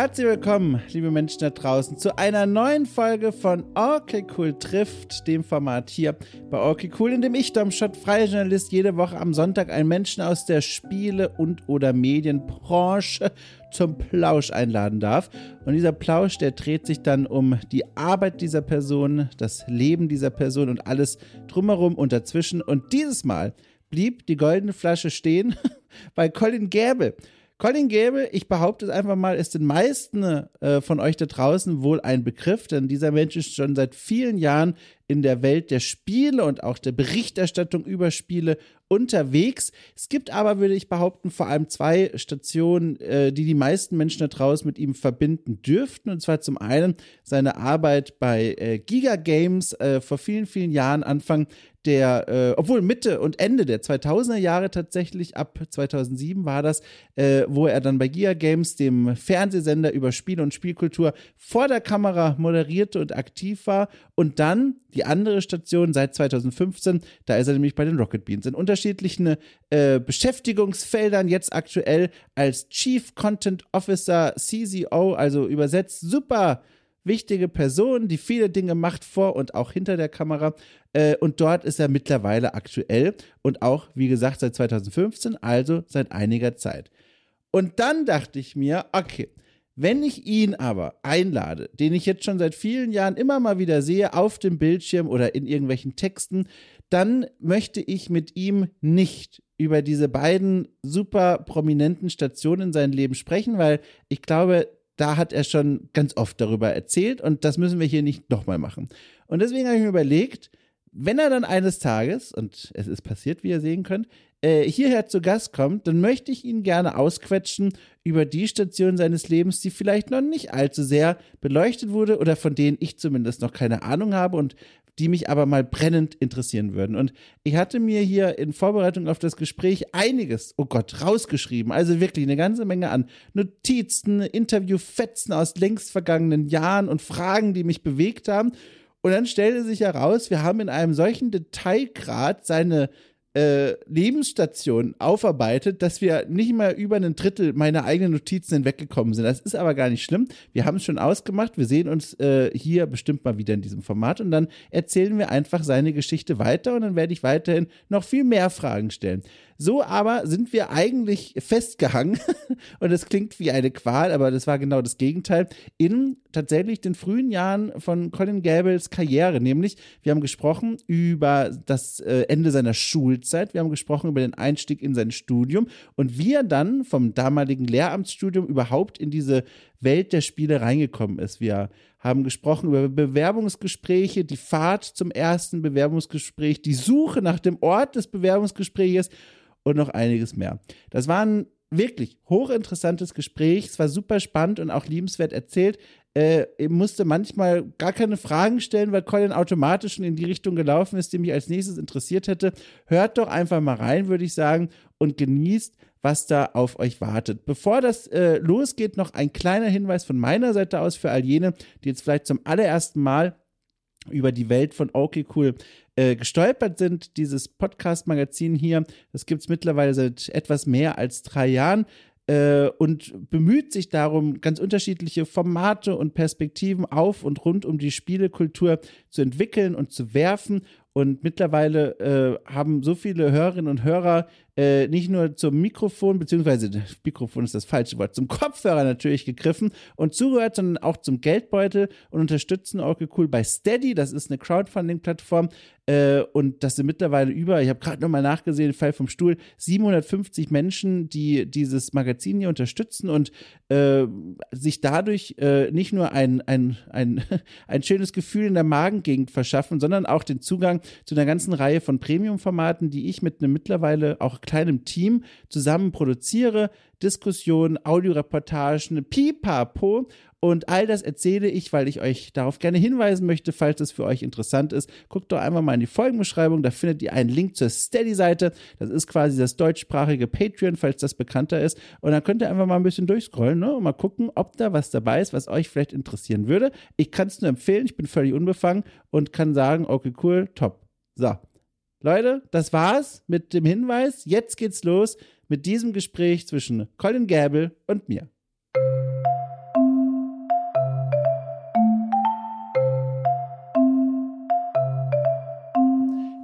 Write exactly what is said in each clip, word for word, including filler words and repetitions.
Herzlich willkommen, liebe Menschen da draußen, zu einer neuen Folge von Okay Cool trifft, dem Format hier bei Okay Cool, in dem ich, Dom Schott, freier Journalist, jede Woche am Sonntag einen Menschen aus der Spiele- und oder Medienbranche zum Plausch einladen darf. Und dieser Plausch, der dreht sich dann um die Arbeit dieser Person, das Leben dieser Person und alles drumherum und dazwischen. Und dieses Mal blieb die goldene Flasche stehen bei Colin Gäbel. Colin Gäbel, ich behaupte es einfach mal, ist den meisten äh, von euch da draußen wohl ein Begriff, denn dieser Mensch ist schon seit vielen Jahren in der Welt der Spiele und auch der Berichterstattung über Spiele unterwegs. Es gibt aber, würde ich behaupten, vor allem zwei Stationen, äh, die die meisten Menschen da draußen mit ihm verbinden dürften. Und zwar zum einen seine Arbeit bei äh, Giga Games äh, vor vielen, vielen Jahren, Anfang der, äh, obwohl Mitte und Ende der zweitausender Jahre tatsächlich, ab zweitausendsieben war das, äh, wo er dann bei Giga Games, dem Fernsehsender über Spiele und Spielkultur, vor der Kamera moderierte und aktiv war. Und dann die andere Station seit zweitausendfünfzehn, da ist er nämlich bei den Rocket Beans in unterschiedlichen äh, Beschäftigungsfeldern, jetzt aktuell als Chief Content Officer, C C O, also übersetzt super wichtige Person, die viele Dinge macht vor und auch hinter der Kamera. Äh, und dort ist er mittlerweile aktuell und auch, wie gesagt, seit zweitausendfünfzehn, also seit einiger Zeit. Und dann dachte ich mir, okay, wenn ich ihn aber einlade, den ich jetzt schon seit vielen Jahren immer mal wieder sehe, auf dem Bildschirm oder in irgendwelchen Texten, dann möchte ich mit ihm nicht über diese beiden super prominenten Stationen in seinem Leben sprechen, weil ich glaube, da hat er schon ganz oft darüber erzählt und das müssen wir hier nicht nochmal machen. Und deswegen habe ich mir überlegt, wenn er dann eines Tages, und es ist passiert, wie ihr sehen könnt, äh, hierher zu Gast kommt, dann möchte ich ihn gerne ausquetschen über die Station seines Lebens, die vielleicht noch nicht allzu sehr beleuchtet wurde oder von denen ich zumindest noch keine Ahnung habe und die mich aber mal brennend interessieren würden. Und ich hatte mir hier in Vorbereitung auf das Gespräch einiges, oh Gott, rausgeschrieben. Also wirklich eine ganze Menge an Notizen, Interviewfetzen aus längst vergangenen Jahren und Fragen, die mich bewegt haben. Und dann stellte sich heraus, wir haben in einem solchen Detailgrad seine äh, Lebensstation aufarbeitet, dass wir nicht mal über ein Drittel meiner eigenen Notizen hinweggekommen sind. Das ist aber gar nicht schlimm. Wir haben es schon ausgemacht. Wir sehen uns äh, hier bestimmt mal wieder in diesem Format und dann erzählen wir einfach seine Geschichte weiter und dann werde ich weiterhin noch viel mehr Fragen stellen. So aber sind wir eigentlich festgehangen und das klingt wie eine Qual, aber das war genau das Gegenteil, in tatsächlich den frühen Jahren von Colin Gäbels Karriere, nämlich wir haben gesprochen über das äh, Ende seiner Schulzeit, wir haben gesprochen über den Einstieg in sein Studium und wie er dann vom damaligen Lehramtsstudium überhaupt in diese Welt der Spiele reingekommen ist. Wir haben gesprochen über Bewerbungsgespräche, die Fahrt zum ersten Bewerbungsgespräch, die Suche nach dem Ort des Bewerbungsgespräches und noch einiges mehr. Das war ein wirklich hochinteressantes Gespräch. Es war super spannend und auch liebenswert erzählt. Äh, ich musste manchmal gar keine Fragen stellen, weil Colin automatisch schon in die Richtung gelaufen ist, die mich als nächstes interessiert hätte. Hört doch einfach mal rein, würde ich sagen, und genießt, was da auf euch wartet. Bevor das äh, losgeht, noch ein kleiner Hinweis von meiner Seite aus für all jene, die jetzt vielleicht zum allerersten Mal über die Welt von Okay Cool äh, gestolpert sind. Dieses Podcast-Magazin hier, das gibt es mittlerweile seit etwas mehr als drei Jahren äh, und bemüht sich darum, ganz unterschiedliche Formate und Perspektiven auf und rund um die Spielekultur zu entwickeln und zu werfen. Und mittlerweile äh, haben so viele Hörerinnen und Hörer äh, nicht nur zum Mikrofon, beziehungsweise Mikrofon ist das falsche Wort, zum Kopfhörer natürlich gegriffen und zugehört, sondern auch zum Geldbeutel und unterstützen Okay Cool bei Steady. Das ist eine Crowdfunding-Plattform äh, und das sind mittlerweile über, ich habe gerade nochmal nachgesehen, Fall vom Stuhl, siebenhundertfünfzig Menschen, die dieses Magazin hier unterstützen und äh, sich dadurch äh, nicht nur ein, ein, ein, ein schönes Gefühl in der Magengegend verschaffen, sondern auch den Zugang zu einer ganzen Reihe von Premium-Formaten, die ich mit einem mittlerweile auch kleinem Team zusammen produziere. Diskussionen, Audioreportagen, Pipapo und all das erzähle ich, weil ich euch darauf gerne hinweisen möchte, falls es für euch interessant ist. Guckt doch einfach mal in die Folgenbeschreibung, da findet ihr einen Link zur Steady-Seite. Das ist quasi das deutschsprachige Patreon, falls das bekannter ist. Und dann könnt ihr einfach mal ein bisschen durchscrollen, ne? Und mal gucken, ob da was dabei ist, was euch vielleicht interessieren würde. Ich kann es nur empfehlen, ich bin völlig unbefangen und kann sagen, okay, cool, top. So, Leute, das war's mit dem Hinweis. Jetzt geht's los mit diesem Gespräch zwischen Colin Gäbel und mir.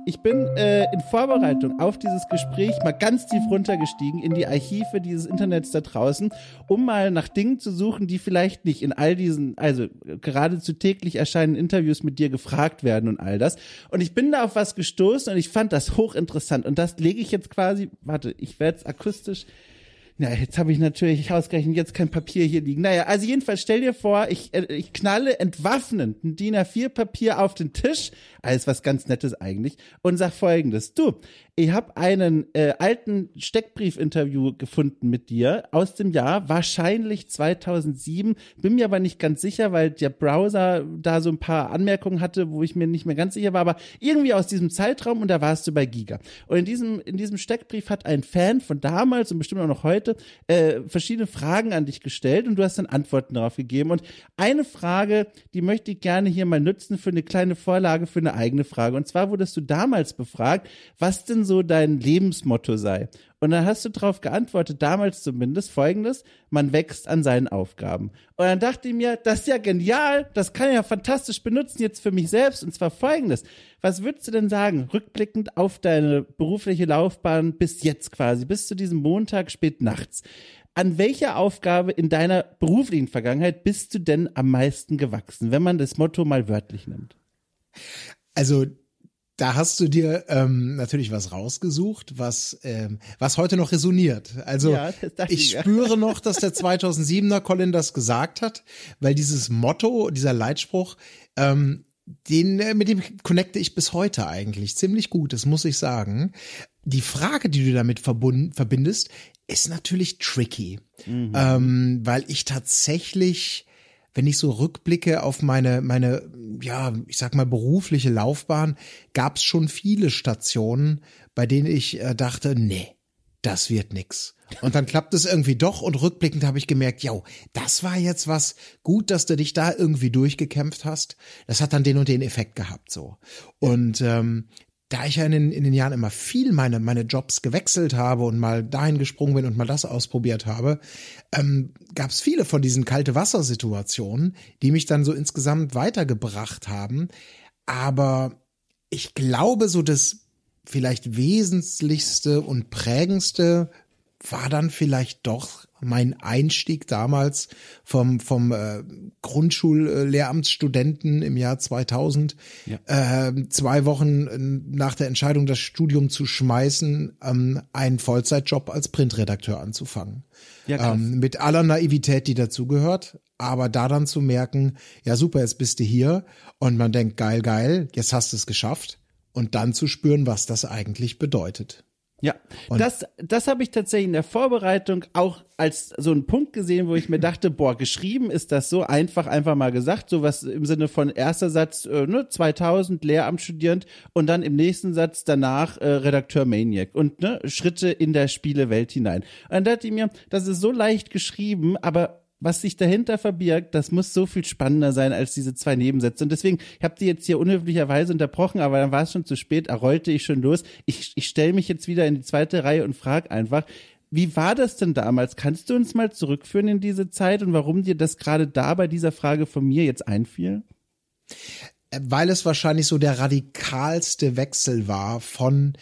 Ich bin äh, in Vorbereitung auf dieses Gespräch mal ganz tief runtergestiegen in die Archive dieses Internets da draußen, um mal nach Dingen zu suchen, die vielleicht nicht in all diesen, also geradezu täglich erscheinenden Interviews mit dir gefragt werden und all das. Und ich bin da auf was gestoßen und ich fand das hochinteressant. Und das lege ich jetzt quasi, warte, ich werde es akustisch. Na, jetzt habe ich natürlich ausgerechnet jetzt kein Papier hier liegen. Naja, also jedenfalls stell dir vor, ich, äh, ich knalle entwaffnend ein D I N A vier Papier auf den Tisch, alles was ganz Nettes eigentlich, und sag Folgendes. Du, ich habe einen äh, alten Steckbrief-Interview gefunden mit dir aus dem Jahr, wahrscheinlich zweitausendsieben, bin mir aber nicht ganz sicher, weil der Browser da so ein paar Anmerkungen hatte, wo ich mir nicht mehr ganz sicher war, aber irgendwie aus diesem Zeitraum, und da warst du bei Giga. Und in diesem, in diesem Steckbrief hat ein Fan von damals und bestimmt auch noch heute Äh, verschiedene Fragen an dich gestellt und du hast dann Antworten darauf gegeben. Und eine Frage, die möchte ich gerne hier mal nutzen für eine kleine Vorlage für eine eigene Frage. Und zwar wurdest du damals befragt, was denn so dein Lebensmotto sei. Und dann hast du darauf geantwortet, damals zumindest, Folgendes: Man wächst an seinen Aufgaben. Und dann dachte ich mir, das ist ja genial, das kann ich ja fantastisch benutzen jetzt für mich selbst. Und zwar Folgendes: Was würdest du denn sagen, rückblickend auf deine berufliche Laufbahn bis jetzt quasi, bis zu diesem Montag spät nachts? An welcher Aufgabe in deiner beruflichen Vergangenheit bist du denn am meisten gewachsen, wenn man das Motto mal wörtlich nimmt? Also da hast du dir ähm, natürlich was rausgesucht, was ähm, was heute noch resoniert. Also ja, ich, ich ja. spüre noch, dass der zweitausendsiebener Colin das gesagt hat, weil dieses Motto, dieser Leitspruch, ähm, den mit dem connecte ich bis heute eigentlich ziemlich gut, das muss ich sagen. Die Frage, die du damit verbunden, verbindest, ist natürlich tricky, mhm. ähm, weil ich tatsächlich, wenn ich so rückblicke auf meine, meine, ja, ich sag mal berufliche Laufbahn, gab es schon viele Stationen, bei denen ich äh, dachte, nee, das wird nix. Und dann klappt es irgendwie doch und rückblickend habe ich gemerkt, ja, das war jetzt was, gut, dass du dich da irgendwie durchgekämpft hast. Das hat dann den und den Effekt gehabt, so. Und ähm, da ich ja in den, in den Jahren immer viel meine, meine Jobs gewechselt habe und mal dahin gesprungen bin und mal das ausprobiert habe, ähm, gab es viele von diesen Kalte-Wasser-Situationen, die mich dann so insgesamt weitergebracht haben. Aber ich glaube, so das vielleicht Wesentlichste und Prägendste war dann vielleicht doch mein Einstieg damals vom vom äh, Grundschullehramtsstudenten im Jahr zweitausend, ja. äh, zwei Wochen nach der Entscheidung, das Studium zu schmeißen, ähm, einen Vollzeitjob als Printredakteur anzufangen. Ja, ähm, mit aller Naivität, die dazugehört, aber da dann zu merken, ja super, jetzt bist du hier und man denkt, geil, geil, jetzt hast du es geschafft, und dann zu spüren, was das eigentlich bedeutet. Ja, und das, das habe ich tatsächlich in der Vorbereitung auch als so einen Punkt gesehen, wo ich mir dachte, boah, geschrieben ist das so einfach, einfach mal gesagt, sowas im Sinne von erster Satz, äh, ne, zweitausend, Lehramtsstudierend, und dann im nächsten Satz danach äh, Redakteur Maniac und ne, Schritte in der Spielewelt hinein. Und dann dachte ich mir, das ist so leicht geschrieben, aber was sich dahinter verbirgt, das muss so viel spannender sein als diese zwei Nebensätze. Und deswegen, ich habe die jetzt hier unhöflicherweise unterbrochen, aber dann war es schon zu spät, da rollte ich schon los. Ich, ich stelle mich jetzt wieder in die zweite Reihe und frage einfach, wie war das denn damals? Kannst du uns mal zurückführen in diese Zeit und warum dir das gerade da bei dieser Frage von mir jetzt einfiel? Weil es wahrscheinlich so der radikalste Wechsel war von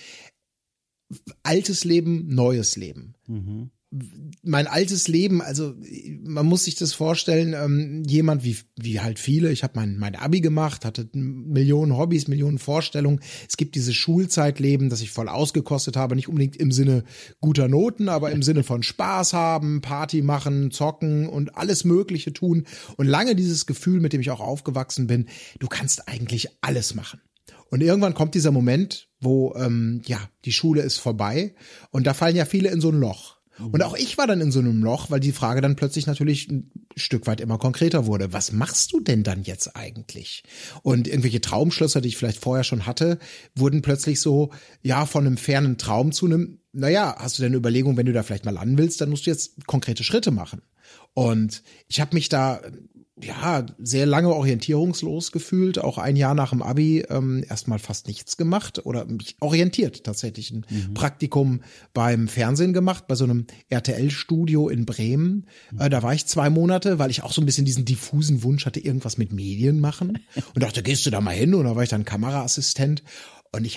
altes Leben, neues Leben. Mhm. Mein altes Leben, also man muss sich das vorstellen, ähm, jemand wie wie halt viele, ich habe mein mein Abi gemacht, hatte Millionen Hobbys, Millionen Vorstellungen. Es gibt dieses Schulzeitleben, das ich voll ausgekostet habe, nicht unbedingt im Sinne guter Noten, aber im Sinne von Spaß haben, Party machen, zocken und alles Mögliche tun. Und lange dieses Gefühl, mit dem ich auch aufgewachsen bin, du kannst eigentlich alles machen. Und irgendwann kommt dieser Moment, wo ähm, ja die Schule ist vorbei und da fallen ja viele in so ein Loch. Und auch ich war dann in so einem Loch, weil die Frage dann plötzlich natürlich ein Stück weit immer konkreter wurde. Was machst du denn dann jetzt eigentlich? Und irgendwelche Traumschlösser, die ich vielleicht vorher schon hatte, wurden plötzlich so, ja, von einem fernen Traum zu einem, naja, hast du denn eine Überlegung, wenn du da vielleicht mal landen willst, dann musst du jetzt konkrete Schritte machen. Und ich habe mich da ja sehr lange orientierungslos gefühlt, auch ein Jahr nach dem Abi ähm, erstmal fast nichts gemacht oder mich orientiert tatsächlich ein mhm. Praktikum beim Fernsehen gemacht, bei so einem R T L-Studio in Bremen. Mhm. Äh, da war ich zwei Monate, weil ich auch so ein bisschen diesen diffusen Wunsch hatte, irgendwas mit Medien machen und dachte, gehst du da mal hin? Und da war ich dann Kameraassistent und ich habe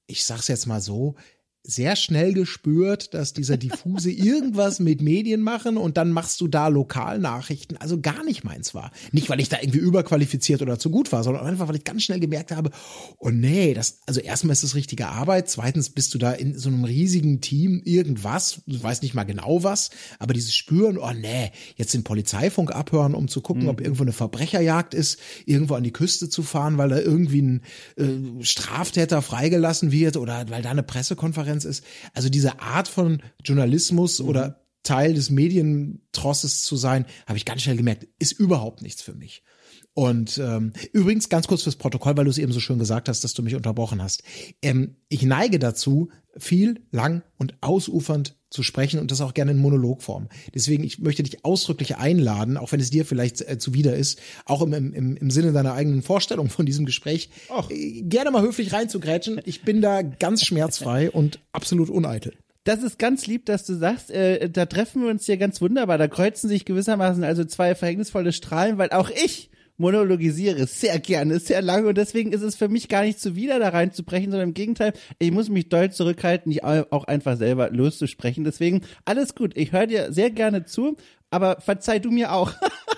ich sag's jetzt mal so, sehr schnell gespürt, dass dieser Diffuse irgendwas mit Medien machen und dann machst du da Lokalnachrichten, also gar nicht meins war. Nicht, weil ich da irgendwie überqualifiziert oder zu gut war, sondern einfach, weil ich ganz schnell gemerkt habe, oh nee, das, also erstmal ist das richtige Arbeit, zweitens bist du da in so einem riesigen Team irgendwas, du weißt nicht mal genau was, aber dieses Spüren, oh nee, jetzt den Polizeifunk abhören, um zu gucken, mhm. ob irgendwo eine Verbrecherjagd ist, irgendwo an die Küste zu fahren, weil da irgendwie ein äh, Straftäter freigelassen wird oder weil da eine Pressekonferenz ist. Also diese Art von Journalismus mhm. oder Teil des Medientrosses zu sein, habe ich ganz schnell gemerkt, ist überhaupt nichts für mich. Und ähm, übrigens ganz kurz fürs Protokoll, weil du es eben so schön gesagt hast, dass du mich unterbrochen hast. Ähm, ich neige dazu, viel, lang und ausufernd zu sprechen und das auch gerne in Monologform. Deswegen, ich möchte dich ausdrücklich einladen, auch wenn es dir vielleicht äh, zuwider ist, auch im, im, im Sinne deiner eigenen Vorstellung von diesem Gespräch, äh, gerne mal höflich reinzugrätschen. Ich bin da ganz schmerzfrei und absolut uneitel. Das ist ganz lieb, dass du sagst, äh, da treffen wir uns hier ganz wunderbar. Da kreuzen sich gewissermaßen also zwei verhängnisvolle Strahlen, weil auch ich monologisiere sehr gerne, sehr lange und deswegen ist es für mich gar nicht zuwider, da reinzubrechen, sondern im Gegenteil, ich muss mich doll zurückhalten, nicht auch einfach selber loszusprechen. Deswegen alles gut, ich höre dir sehr gerne zu, aber verzeih du mir auch.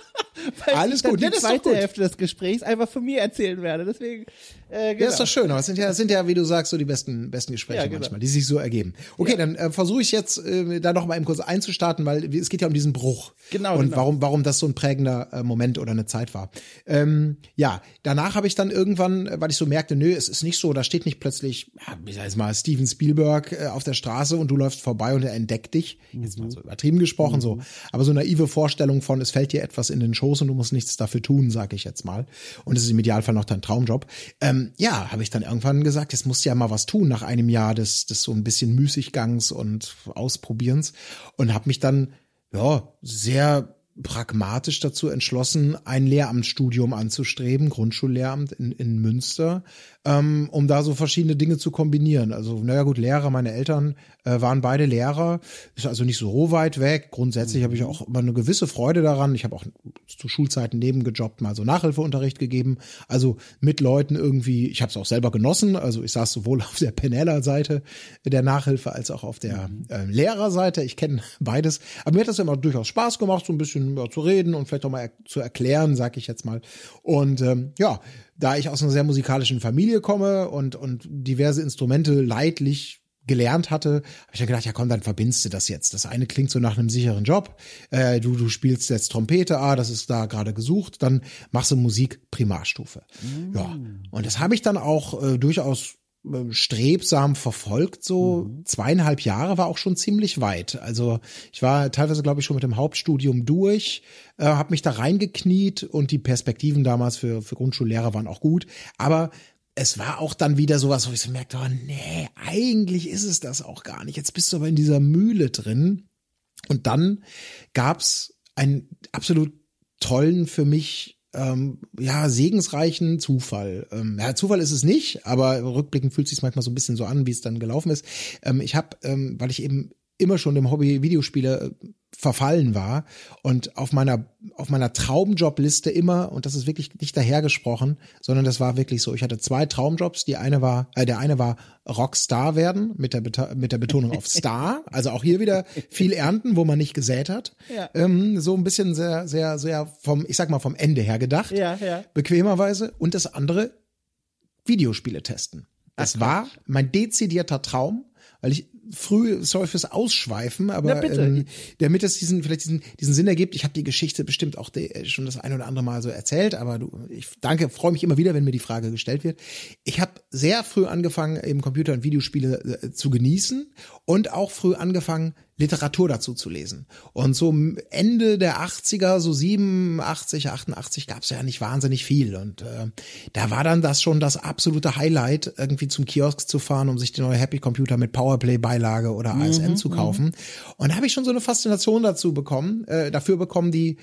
Weil Alles ich dann gut, die ja, das ist zweite doch gut. Hälfte des Gesprächs einfach von mir erzählen werde. Deswegen, äh, genau. Ja, ist doch schön, aber es sind ja, sind ja, wie du sagst, so die besten, besten Gespräche Ja, genau. manchmal, die sich so ergeben. Okay, ja. dann äh, versuche ich jetzt äh, da noch mal eben kurz einzustarten, weil es geht ja um diesen Bruch. Genau. Und genau. warum, warum das so ein prägender äh, Moment oder eine Zeit war. Ähm, ja, danach habe ich dann irgendwann, weil ich so merkte, nö, es ist nicht so, da steht nicht plötzlich, ja, ich sag jetzt mal, Steven Spielberg äh, auf der Straße und du läufst vorbei und er entdeckt dich. Mhm. Jetzt mal so übertrieben gesprochen, mhm. so. Aber so naive Vorstellung von, es fällt dir etwas in den Schoß und du musst nichts dafür tun, sage ich jetzt mal. Und es ist im Idealfall noch dein Traumjob. Ähm, ja, habe ich dann irgendwann gesagt, jetzt musst du ja mal was tun nach einem Jahr des, des so ein bisschen Müßiggangs und Ausprobierens und habe mich dann ja sehr pragmatisch dazu entschlossen, ein Lehramtsstudium anzustreben, Grundschullehramt in, in Münster, ähm, um da so verschiedene Dinge zu kombinieren. Also, naja gut, Lehrer, meine Eltern äh, waren beide Lehrer, ist also nicht so weit weg. Grundsätzlich mhm. habe ich auch immer eine gewisse Freude daran. Ich habe auch zu Schulzeiten nebengejobbt, mal so Nachhilfeunterricht gegeben. Also mit Leuten irgendwie, ich habe es auch selber genossen. Also ich saß sowohl auf der Penella-Seite der Nachhilfe als auch auf der mhm. äh, Lehrerseite. Ich kenne beides. Aber mir hat das immer durchaus Spaß gemacht, so ein bisschen ja, zu reden und vielleicht auch mal er- zu erklären, sag ich jetzt mal. Und ähm, ja, da ich aus einer sehr musikalischen Familie komme und und diverse Instrumente leidlich gelernt hatte, habe ich dann gedacht, ja komm, dann verbindest du das jetzt. Das eine klingt so nach einem sicheren Job. Äh, du du spielst jetzt Trompete, ah, das ist da gerade gesucht. Dann machst du Musik Primarstufe. Mm. Ja, und das habe ich dann auch äh, durchaus strebsam verfolgt, so mhm. zweieinhalb Jahre war auch schon ziemlich weit. Also ich war teilweise, glaube ich, schon mit dem Hauptstudium durch, äh, habe mich da reingekniet und die Perspektiven damals für, für Grundschullehrer waren auch gut. Aber es war auch dann wieder sowas, wo ich so merkte, oh nee, eigentlich ist es das auch gar nicht. Jetzt bist du aber in dieser Mühle drin. Und dann gab's einen absolut tollen für mich Ähm, ja, segensreichen Zufall. Ähm, ja, Zufall ist es nicht, aber rückblickend fühlt es sich manchmal so ein bisschen so an, wie es dann gelaufen ist. Ähm, ich habe, ähm, weil ich eben immer schon dem Hobby Videospiele äh, verfallen war und auf meiner auf meiner Traumjobliste immer, und das ist wirklich nicht dahergesprochen, sondern das war wirklich so, ich hatte zwei Traumjobs, die eine war, äh, der eine war Rockstar werden, mit der Beta- mit der Betonung auf Star, also auch hier wieder viel ernten, wo man nicht gesät hat. Ja. Ähm, so ein bisschen sehr, sehr, sehr vom, ich sag mal, vom Ende her gedacht. Ja, ja. Bequemerweise. Und das andere, Videospiele testen. Das Ach, war mein dezidierter Traum, weil ich früh, sorry fürs Ausschweifen, aber ähm, damit es diesen vielleicht diesen diesen Sinn ergibt. Ich habe die Geschichte bestimmt auch de, schon das ein oder andere Mal so erzählt, aber du, ich danke, freue mich immer wieder, wenn mir die Frage gestellt wird. Ich habe sehr früh angefangen, eben Computer- und Videospiele äh, zu genießen und auch früh angefangen, Literatur dazu zu lesen. Und so Ende der achtziger, so siebenundachtzig, achtundachtzig gab es ja nicht wahnsinnig viel. Und äh, da war dann das schon das absolute Highlight, irgendwie zum Kiosk zu fahren, um sich die neue Happy Computer mit Powerplay-Beilage oder A S M mhm, zu kaufen. Und da habe ich schon so eine Faszination dazu bekommen, äh, dafür bekommen, die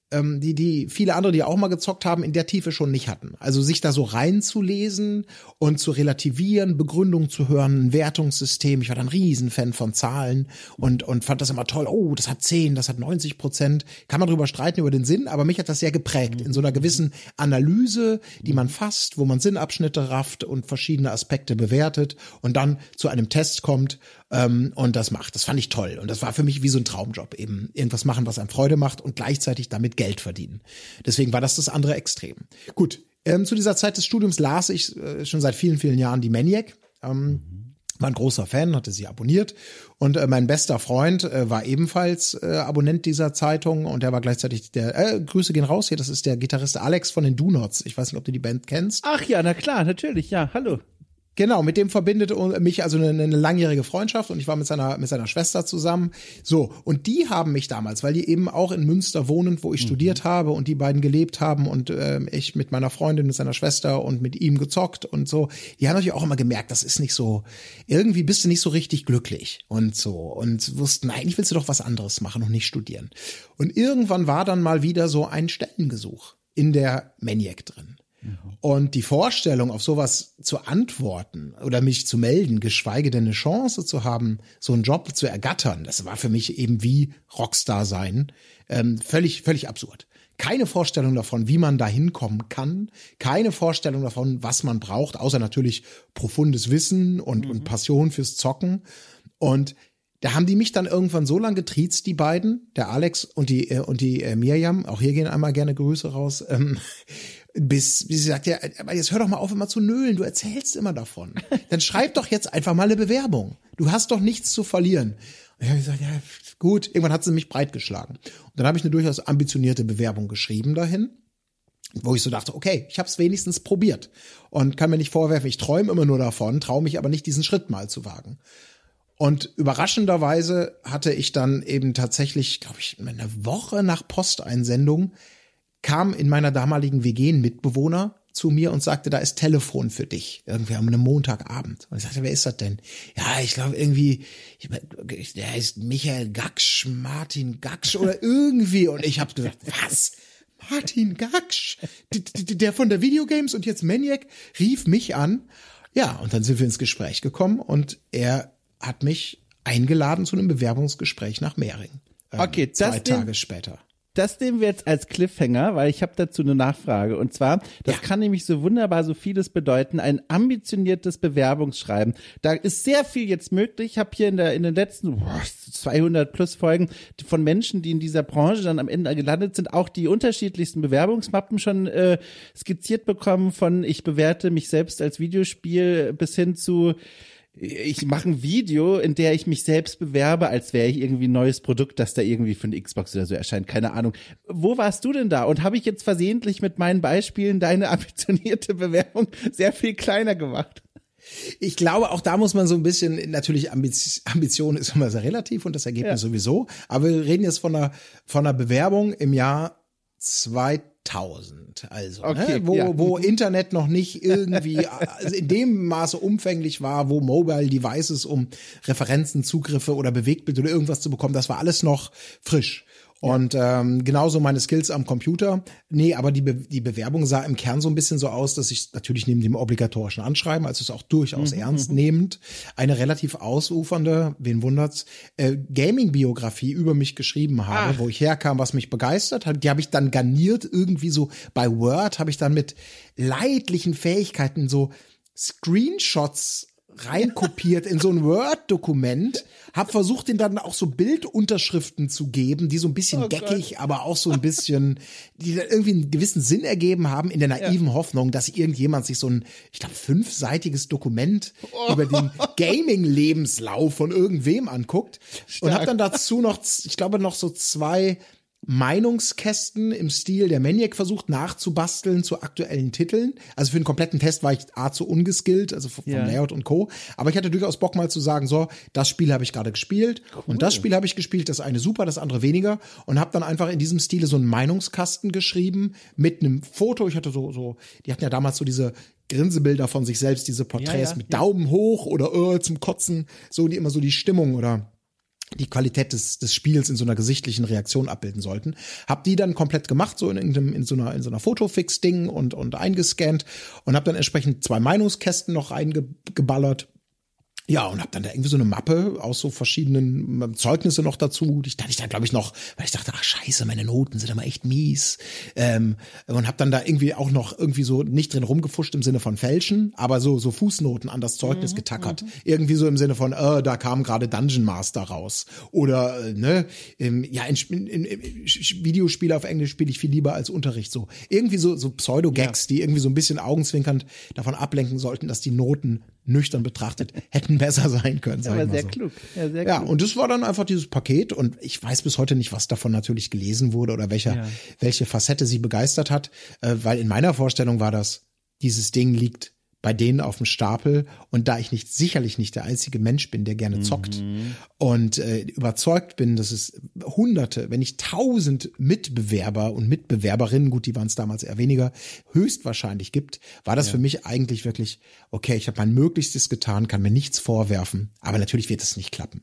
ähm, die die viele andere, die auch mal gezockt haben, in der Tiefe schon nicht hatten. Also sich da so reinzulesen und zu relativieren, Begründungen zu hören, ein Wertungssystem. Ich war dann ein Riesenfan von Zahlen und und fand das immer toll. Oh, das hat zehn, das hat neunzig Prozent. Kann man drüber streiten über den Sinn, aber mich hat das sehr geprägt in so einer gewissen Analyse, die man fasst, wo man Sinnabschnitte rafft und verschiedene Aspekte bewertet und dann zu einem Test kommt ähm, und das macht. Das fand ich toll und das war für mich wie so ein Traumjob, eben irgendwas machen, was einem Freude macht und gleichzeitig damit Geld verdienen. Deswegen war das das andere Extrem. Gut, ähm, zu dieser Zeit des Studiums las ich äh, schon seit vielen, vielen Jahren die Maniac. Ähm, war ein großer Fan, hatte sie abonniert. Und äh, mein bester Freund äh, war ebenfalls äh, Abonnent dieser Zeitung und der war gleichzeitig der, äh, Grüße gehen raus hier, das ist der Gitarrist Alex von den Do-Nots. Ich weiß nicht, ob du die Band kennst. Ach ja, na klar, natürlich, ja, hallo. Genau, mit dem verbindet mich also eine, eine langjährige Freundschaft und ich war mit seiner mit seiner Schwester zusammen. So, und die haben mich damals, weil die eben auch in Münster wohnen, wo ich mhm. studiert habe und die beiden gelebt haben und äh, ich mit meiner Freundin, mit seiner Schwester und mit ihm gezockt und so. Die haben natürlich auch immer gemerkt, das ist nicht so, irgendwie bist du nicht so richtig glücklich und so und wussten, eigentlich willst du doch was anderes machen und nicht studieren. Und irgendwann war dann mal wieder so ein Stellengesuch in der Maniac drin. Und die Vorstellung, auf sowas zu antworten oder mich zu melden, geschweige denn eine Chance zu haben, so einen Job zu ergattern, das war für mich eben wie Rockstar sein, ähm, völlig, völlig absurd. Keine Vorstellung davon, wie man da hinkommen kann, keine Vorstellung davon, was man braucht, außer natürlich profundes Wissen und, mhm. und Passion fürs Zocken. Und da haben die mich dann irgendwann so lange getriezt, die beiden, der Alex und die äh, und die äh, Mirjam, auch hier gehen einmal gerne Grüße raus, ähm, bis, bis sie sagt, ja, aber jetzt hör doch mal auf, immer zu nölen, du erzählst immer davon. Dann schreib doch jetzt einfach mal eine Bewerbung. Du hast doch nichts zu verlieren. Und ich habe gesagt, ja, gut, irgendwann hat sie mich breitgeschlagen. Und dann habe ich eine durchaus ambitionierte Bewerbung geschrieben dahin, wo ich so dachte, okay, ich habe es wenigstens probiert und kann mir nicht vorwerfen, ich träume immer nur davon, traue mich aber nicht, diesen Schritt mal zu wagen. Und überraschenderweise hatte ich dann eben tatsächlich, glaube ich, eine Woche nach Posteinsendung kam in meiner damaligen W G ein Mitbewohner zu mir und sagte, da ist Telefon für dich. Irgendwie am Montagabend. Und ich sagte, wer ist das denn? Ja, ich glaube irgendwie, der heißt Michael Gaksch, Martin Gaksch oder irgendwie. Und ich habe gesagt, was? Martin Gaksch? Der von der Videogames und jetzt Maniac rief mich an. Ja, und dann sind wir ins Gespräch gekommen und er hat mich eingeladen zu einem Bewerbungsgespräch nach Mehring. Ähm, okay, zwei das Tage den, später. Das nehmen wir jetzt als Cliffhanger, weil ich habe dazu eine Nachfrage. Und zwar, das ja. kann nämlich so wunderbar so vieles bedeuten, ein ambitioniertes Bewerbungsschreiben. Da ist sehr viel jetzt möglich. Ich habe hier in der in den letzten boah, zweihundert plus Folgen von Menschen, die in dieser Branche dann am Ende gelandet sind, auch die unterschiedlichsten Bewerbungsmappen schon äh, skizziert bekommen, von ich bewerte mich selbst als Videospiel bis hin zu ich mache ein Video, in der ich mich selbst bewerbe, als wäre ich irgendwie ein neues Produkt, das da irgendwie für eine Xbox oder so erscheint. Keine Ahnung. Wo warst du denn da? Und habe ich jetzt versehentlich mit meinen Beispielen deine ambitionierte Bewerbung sehr viel kleiner gemacht? Ich glaube, auch da muss man so ein bisschen, natürlich Ambiz- Ambition ist immer sehr relativ und das Ergebnis ja. sowieso. Aber wir reden jetzt von einer, von einer Bewerbung im Jahr zweitausend, also okay, ne, wo, ja. wo Internet noch nicht irgendwie also in dem Maße umfänglich war, wo Mobile Devices, um Referenzen, Zugriffe oder Bewegtbild oder irgendwas zu bekommen, das war alles noch frisch. Und ähm, genauso meine Skills am Computer. Nee, aber die, Be- die Bewerbung sah im Kern so ein bisschen so aus, dass ich natürlich neben dem obligatorischen Anschreiben, also es ist auch durchaus mhm, ernst nehmend, eine relativ ausufernde, wen wundert's, äh, Gaming-Biografie über mich geschrieben habe, Ach. wo ich herkam, was mich begeistert hat. Die habe ich dann garniert, irgendwie so bei Word habe ich dann mit leidlichen Fähigkeiten so Screenshots reinkopiert in so ein Word-Dokument, hab versucht, den dann auch so Bildunterschriften zu geben, die so ein bisschen oh geckig, Gott. aber auch so ein bisschen, die dann irgendwie einen gewissen Sinn ergeben haben, in der naiven ja. Hoffnung, dass irgendjemand sich so ein, ich glaube, fünfseitiges Dokument oh. über den Gaming-Lebenslauf von irgendwem anguckt. Stark. Und hab dann dazu noch, ich glaube, noch so zwei Meinungskästen im Stil der Maniac versucht nachzubasteln zu aktuellen Titeln. Also für einen kompletten Test war ich A zu ungeskillt, also vom ja. Layout und Co. Aber ich hatte durchaus Bock mal zu sagen, so, das Spiel habe ich gerade gespielt cool. und das Spiel habe ich gespielt, das eine super, das andere weniger und habe dann einfach in diesem Stile so einen Meinungskasten geschrieben mit einem Foto. Ich hatte so, so, die hatten ja damals so diese Grinsebilder von sich selbst, diese Porträts ja, ja, mit ja. Daumen hoch oder äh, zum Kotzen, so die immer so die Stimmung oder die Qualität des, des Spiels in so einer gesichtlichen Reaktion abbilden sollten. Hab die dann komplett gemacht, so in, in, in so einer, in so einer Fotofix-Ding und, und eingescannt und hab dann entsprechend zwei Meinungskästen noch reingeballert. Ja, und hab dann da irgendwie so eine Mappe aus so verschiedenen Zeugnisse noch dazu. Die hatte ich dann, glaube ich, noch, weil ich dachte, ach scheiße, meine Noten sind immer echt mies. Ähm, und hab dann da irgendwie auch noch irgendwie so nicht drin rumgefuscht im Sinne von fälschen, aber so so Fußnoten an das Zeugnis mhm, getackert. Mhm. Irgendwie so im Sinne von, äh, da kam gerade Dungeon Master raus. Oder, äh, ne, ähm, ja, in, in, in, in Videospiele auf Englisch spiele ich viel lieber als Unterricht. So irgendwie so, so Pseudo-Gags, ja. die irgendwie so ein bisschen augenzwinkernd davon ablenken sollten, dass die Noten nüchtern betrachtet hätten besser sein können. Sag ja, aber ich mal sehr so. klug. Ja, sehr ja klug. Und das war dann einfach dieses Paket und ich weiß bis heute nicht, was davon natürlich gelesen wurde oder welcher, ja. welche Facette sie begeistert hat, äh, weil in meiner Vorstellung war das, dieses Ding liegt bei denen auf dem Stapel und da ich nicht sicherlich nicht der einzige Mensch bin, der gerne zockt mhm. und äh, überzeugt bin, dass es hunderte, wenn nicht tausend Mitbewerber und Mitbewerberinnen, gut, die waren es damals eher weniger, höchstwahrscheinlich gibt, war das ja. für mich eigentlich wirklich, okay, ich habe mein Möglichstes getan, kann mir nichts vorwerfen, aber natürlich wird es nicht klappen.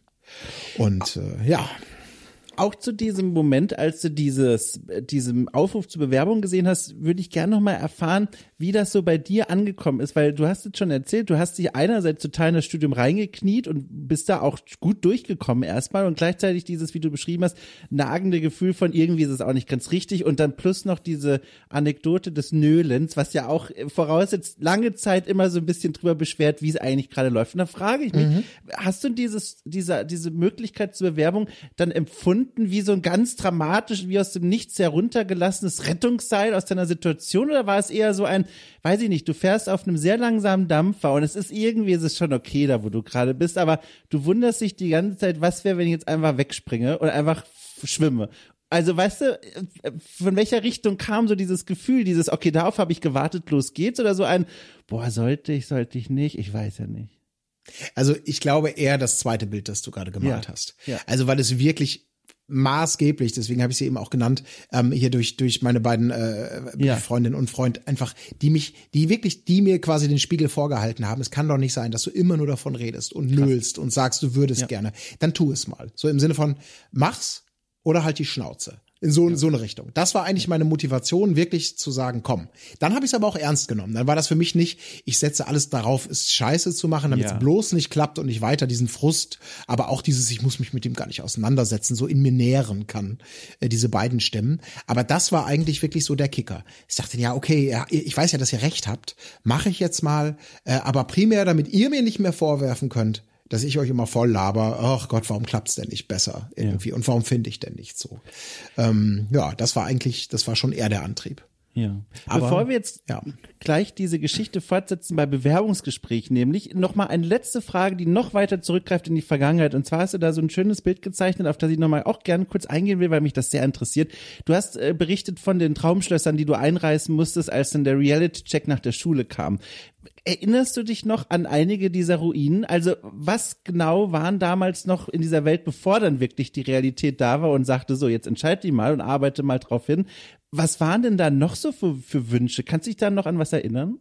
Und äh, ja. Auch zu diesem Moment, als du dieses, diesem Aufruf zur Bewerbung gesehen hast, würde ich gerne noch mal erfahren, wie das so bei dir angekommen ist, weil du hast jetzt schon erzählt, du hast dich einerseits total in das Studium reingekniet und bist da auch gut durchgekommen erstmal und gleichzeitig dieses, wie du beschrieben hast, nagende Gefühl von irgendwie ist es auch nicht ganz richtig und dann plus noch diese Anekdote des Nöhlens, was ja auch voraussetzt, lange Zeit immer so ein bisschen drüber beschwert, wie es eigentlich gerade läuft. Und da frage ich mich, mhm. hast du dieses, diese, diese Möglichkeit zur Bewerbung dann empfunden, wie so ein ganz dramatisch, wie aus dem Nichts heruntergelassenes Rettungsseil aus deiner Situation oder war es eher so ein, weiß ich nicht, du fährst auf einem sehr langsamen Dampfer und es ist irgendwie, es ist schon okay da, wo du gerade bist, aber du wunderst dich die ganze Zeit, was wäre, wenn ich jetzt einfach wegspringe oder einfach schwimme? Also weißt du, von welcher Richtung kam so dieses Gefühl, dieses, okay, darauf habe ich gewartet, los geht's oder so ein, boah, sollte ich, sollte ich nicht, ich weiß ja nicht. Also ich glaube eher das zweite Bild, das du gerade gemalt ja. hast. Ja. Also weil es wirklich maßgeblich, deswegen habe ich sie eben auch genannt, ähm, hier durch durch meine beiden äh, ja. Freundinnen und Freund einfach, die mich, die wirklich, die mir quasi den Spiegel vorgehalten haben. Es kann doch nicht sein, dass du immer nur davon redest und Krass. nöhlst und sagst, du würdest ja. gerne. Dann tu es mal. So im Sinne von, mach's oder halt die Schnauze. In so, ja. so eine Richtung. Das war eigentlich meine Motivation, wirklich zu sagen, komm. Dann habe ich es aber auch ernst genommen. Dann war das für mich nicht, ich setze alles darauf, es scheiße zu machen, damit es ja. bloß nicht klappt und ich weiter diesen Frust, aber auch dieses, ich muss mich mit dem gar nicht auseinandersetzen, so in mir nähren kann, äh, diese beiden Stimmen. Aber das war eigentlich wirklich so der Kicker. Ich dachte, ja, okay, ja, ich weiß ja, dass ihr recht habt, mache ich jetzt mal, äh, aber primär, damit ihr mir nicht mehr vorwerfen könnt, dass ich euch immer voll laber, ach Gott, warum klappt's denn nicht besser irgendwie ja. und warum finde ich denn nicht so? Ähm, ja, das war eigentlich, das war schon eher der Antrieb. Ja. Aber, bevor wir jetzt ja. gleich diese Geschichte fortsetzen bei Bewerbungsgesprächen, nämlich nochmal eine letzte Frage, die noch weiter zurückgreift in die Vergangenheit. Und zwar hast du da so ein schönes Bild gezeichnet, auf das ich nochmal auch gerne kurz eingehen will, weil mich das sehr interessiert. Du hast äh, berichtet von den Traumschlössern, die du einreißen musstest, als dann der Reality-Check nach der Schule kam. Erinnerst du dich noch an einige dieser Ruinen? Also was genau waren damals noch in dieser Welt, bevor dann wirklich die Realität da war und sagte, so jetzt entscheid die mal und arbeite mal drauf hin. Was waren denn da noch so für, für Wünsche? Kannst du dich da noch an was erinnern?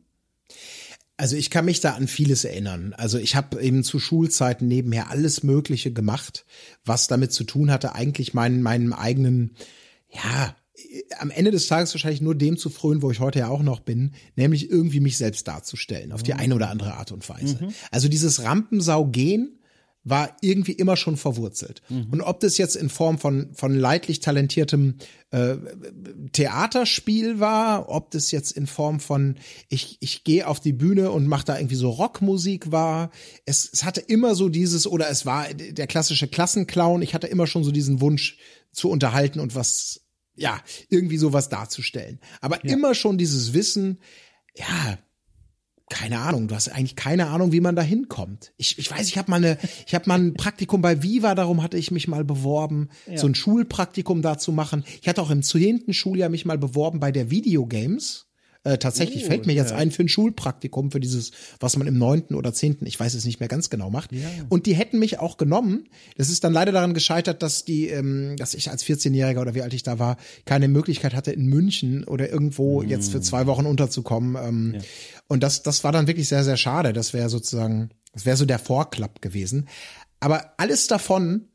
Also ich kann mich da an vieles erinnern. Also ich habe eben zu Schulzeiten nebenher alles Mögliche gemacht, was damit zu tun hatte, eigentlich meinen, meinem eigenen, ja, am Ende des Tages wahrscheinlich nur dem zu frönen, wo ich heute ja auch noch bin, nämlich irgendwie mich selbst darzustellen, auf die eine oder andere Art und Weise. Mhm. Also dieses Rampensau-Gehen war irgendwie immer schon verwurzelt. Mhm. Und ob das jetzt in Form von von leidlich talentiertem äh, Theaterspiel war, ob das jetzt in Form von ich ich gehe auf die Bühne und mache da irgendwie so Rockmusik war, es, es hatte immer so dieses, oder es war der klassische Klassenclown, ich hatte immer schon so diesen Wunsch zu unterhalten und was, ja, irgendwie sowas darzustellen. Aber ja. immer schon dieses Wissen, ja, keine Ahnung, du hast eigentlich keine Ahnung, wie man da hinkommt. Ich, ich weiß, ich habe mal eine, ich habe mal ein Praktikum bei Viva, darum hatte ich mich mal beworben, ja. so ein Schulpraktikum da zu machen. Ich hatte auch im zehnten Schuljahr mich mal beworben bei der Videogames. Äh, tatsächlich oh, fällt mir jetzt ja. ein für ein Schulpraktikum, für dieses, was man im neunten oder zehnten, ich weiß es nicht mehr ganz genau macht. Ja. Und die hätten mich auch genommen. Das ist dann leider daran gescheitert, dass die, ähm, dass ich als vierzehnjähriger oder wie alt ich da war, keine Möglichkeit hatte, in München oder irgendwo mm. jetzt für zwei Wochen unterzukommen. Ähm, ja. Und das, das war dann wirklich sehr, sehr schade. Das wäre sozusagen, das wäre so der Vorklapp gewesen. Aber alles davon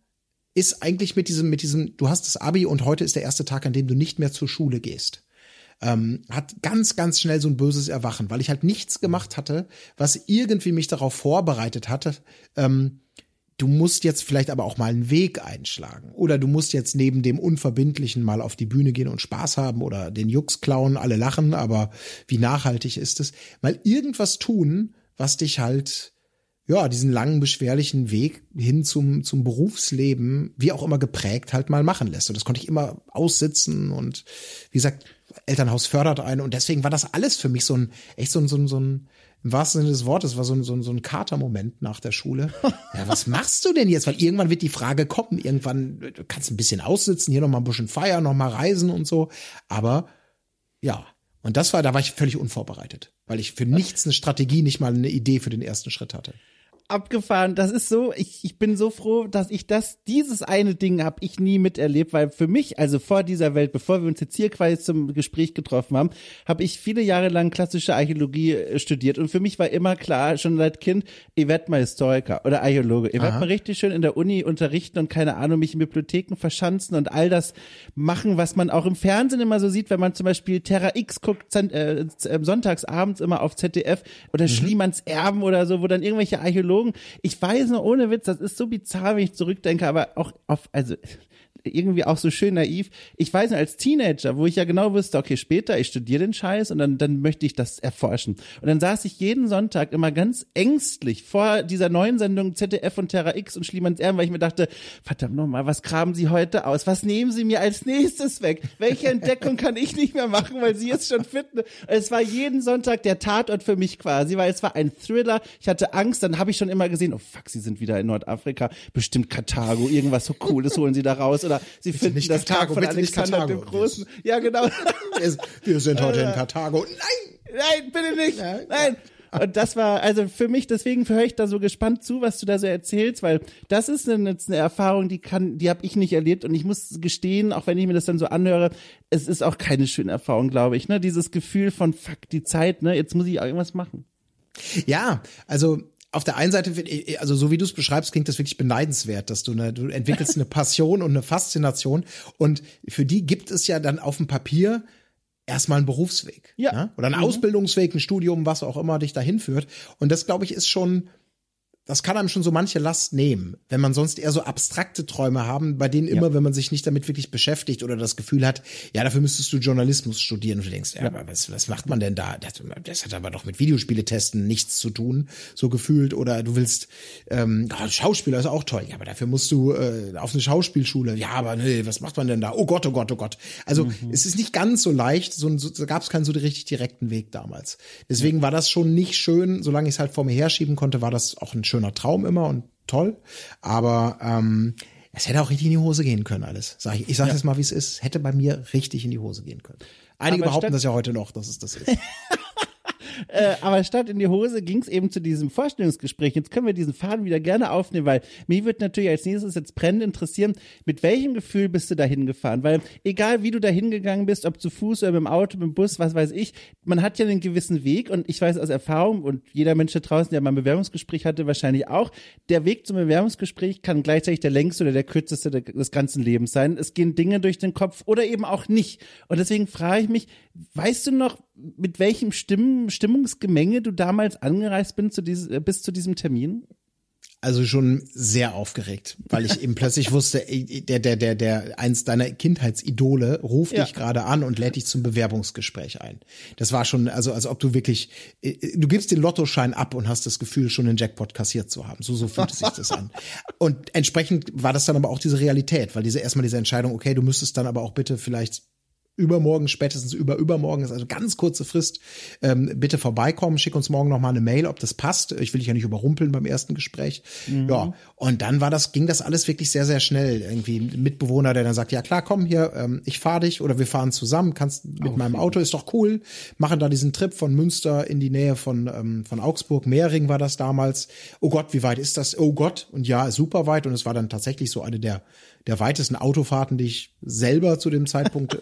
ist eigentlich mit diesem, mit diesem, du hast das Abi und heute ist der erste Tag, an dem du nicht mehr zur Schule gehst. Ähm, hat ganz, ganz schnell so ein böses Erwachen, weil ich halt nichts gemacht hatte, was irgendwie mich darauf vorbereitet hatte, ähm, du musst jetzt vielleicht aber auch mal einen Weg einschlagen. Oder du musst jetzt neben dem Unverbindlichen mal auf die Bühne gehen und Spaß haben oder den Jux klauen, alle lachen, aber wie nachhaltig ist es? Mal irgendwas tun, was dich halt, ja, diesen langen, beschwerlichen Weg hin zum, zum Berufsleben, wie auch immer geprägt, halt mal machen lässt. Und das konnte ich immer aussitzen und wie gesagt, Elternhaus fördert einen und deswegen war das alles für mich so ein, echt so ein, so ein, so ein im wahrsten Sinne des Wortes, war so ein, so ein, so ein Katermoment nach der Schule. Ja, was machst du denn jetzt? Weil irgendwann wird die Frage kommen, irgendwann du kannst ein bisschen aussitzen, hier noch mal ein bisschen feiern, noch mal reisen und so. Aber ja, und das war, da war ich völlig unvorbereitet, weil ich für nichts eine Strategie, nicht mal eine Idee für den ersten Schritt hatte. Abgefahren. Das ist so, ich, ich bin so froh, dass ich das, dieses eine Ding habe ich nie miterlebt, weil für mich, also vor dieser Welt, bevor wir uns jetzt hier quasi zum Gespräch getroffen haben, habe ich viele Jahre lang klassische Archäologie studiert und für mich war immer klar, schon seit Kind, ich werde mal Historiker oder Archäologe. Ich werde mal richtig schön in der Uni unterrichten und keine Ahnung, mich in Bibliotheken verschanzen und all das machen, was man auch im Fernsehen immer so sieht, wenn man zum Beispiel Terra X guckt, äh, sonntagsabends immer auf Z D F oder mhm. Schliemanns Erben oder so, wo dann irgendwelche Archäologen. Ich weiß nur, ohne Witz, das ist so bizarr, wenn ich zurückdenke, aber auch auf, also irgendwie auch so schön naiv. Ich weiß nur, als Teenager, wo ich ja genau wusste, okay, später, ich studiere den Scheiß und dann, dann möchte ich das erforschen. Und dann saß ich jeden Sonntag immer ganz ängstlich vor dieser neuen Sendung Z D F und Terra X und Schliemanns Erben, weil ich mir dachte, verdammt nochmal, was graben Sie heute aus? Was nehmen Sie mir als nächstes weg? Welche Entdeckung kann ich nicht mehr machen, weil Sie jetzt schon finden? Es war jeden Sonntag der Tatort für mich quasi, weil es war ein Thriller. Ich hatte Angst, dann habe ich schon immer gesehen, oh fuck, Sie sind wieder in Nordafrika, bestimmt Karthago, irgendwas so Cooles holen Sie da raus. Oder sie bitte finden das Karthago, Grab von Alexander dem Großen. Ja, genau. Wir sind heute in Karthago. Nein! Nein, bitte nicht! Ja, Nein! Und das war, also für mich, deswegen höre ich da so gespannt zu, was du da so erzählst, weil das ist eine, eine Erfahrung, die kann, die habe ich nicht erlebt und ich muss gestehen, auch wenn ich mir das dann so anhöre, es ist auch keine schöne Erfahrung, glaube ich, ne? Dieses Gefühl von, fuck, die Zeit, ne? Jetzt muss ich irgendwas machen. Ja, also auf der einen Seite, also so wie du es beschreibst, klingt das wirklich beneidenswert, dass du eine, du entwickelst eine Passion und eine Faszination und für die gibt es ja dann auf dem Papier erstmal einen Berufsweg. Ja. Ne? Oder einen mhm. Ausbildungsweg, ein Studium, was auch immer dich dahin führt. Und das, glaube ich, ist schon, das kann einem schon so manche Last nehmen, wenn man sonst eher so abstrakte Träume haben, bei denen immer, ja. wenn man sich nicht damit wirklich beschäftigt oder das Gefühl hat, ja, dafür müsstest du Journalismus studieren und du denkst, ja, aber was, was macht man denn da? Das, das hat aber doch mit Videospieletesten nichts zu tun, so gefühlt. Oder du willst, ähm, oh, Schauspieler ist auch toll, ja, aber dafür musst du äh, auf eine Schauspielschule. Ja, aber nee, was macht man denn da? Oh Gott, oh Gott, oh Gott. Also mhm. es ist nicht ganz so leicht, so, so, da gab es keinen so richtig direkten Weg damals. Deswegen ja. war das schon nicht schön, solange ich es halt vor mir herschieben konnte, war das auch ein schöner Traum immer und toll, aber ähm, es hätte auch richtig in die Hose gehen können alles. Sag ich ich sage ja. jetzt mal, wie es ist, hätte bei mir richtig in die Hose gehen können. Einige aber behaupten das ja heute noch, dass es das ist. Äh, aber statt in die Hose ging es eben zu diesem Vorstellungsgespräch. Jetzt können wir diesen Faden wieder gerne aufnehmen, weil mich wird natürlich als nächstes jetzt brennend interessieren, mit welchem Gefühl bist du da hingefahren? Weil egal wie du da hingegangen bist, ob zu Fuß oder mit dem Auto, mit dem Bus, was weiß ich, man hat ja einen gewissen Weg und ich weiß aus Erfahrung und jeder Mensch da draußen, der mal ein Bewerbungsgespräch hatte, wahrscheinlich auch, der Weg zum Bewerbungsgespräch kann gleichzeitig der längste oder der kürzeste des ganzen Lebens sein. Es gehen Dinge durch den Kopf oder eben auch nicht. Und deswegen frage ich mich, weißt du noch, mit welchem Stimmen, Stimmungsgemenge du damals angereist bist zu, dieses, bis zu diesem Termin? Also schon sehr aufgeregt, weil ich eben plötzlich wusste, ey, der, der, der, der, eins deiner Kindheitsidole ruft ja. dich gerade an und lädt dich zum Bewerbungsgespräch ein. Das war schon, also, als ob du wirklich, du gibst den Lottoschein ab und hast das Gefühl, schon den Jackpot kassiert zu haben. So, so fühlte sich das an. Und entsprechend war das dann aber auch diese Realität, weil diese, erstmal diese Entscheidung, okay, du müsstest dann aber auch bitte vielleicht übermorgen, spätestens über übermorgen, ist also ganz kurze Frist, ähm, bitte vorbeikommen, schick uns morgen noch mal eine Mail, ob das passt. Ich will dich ja nicht überrumpeln beim ersten Gespräch. Mhm. Ja, und dann war das, ging das alles wirklich sehr, sehr schnell. Irgendwie ein Mitbewohner, der dann sagt, ja klar, komm hier, ähm, ich fahr dich oder wir fahren zusammen, kannst mit oh, meinem Auto, ist doch cool, machen da diesen Trip von Münster in die Nähe von ähm, von Augsburg, Mehring war das damals. Oh Gott, wie weit ist das? Oh Gott, und ja, super weit und es war dann tatsächlich so eine der der weitesten Autofahrten, die ich selber zu dem Zeitpunkt äh, mit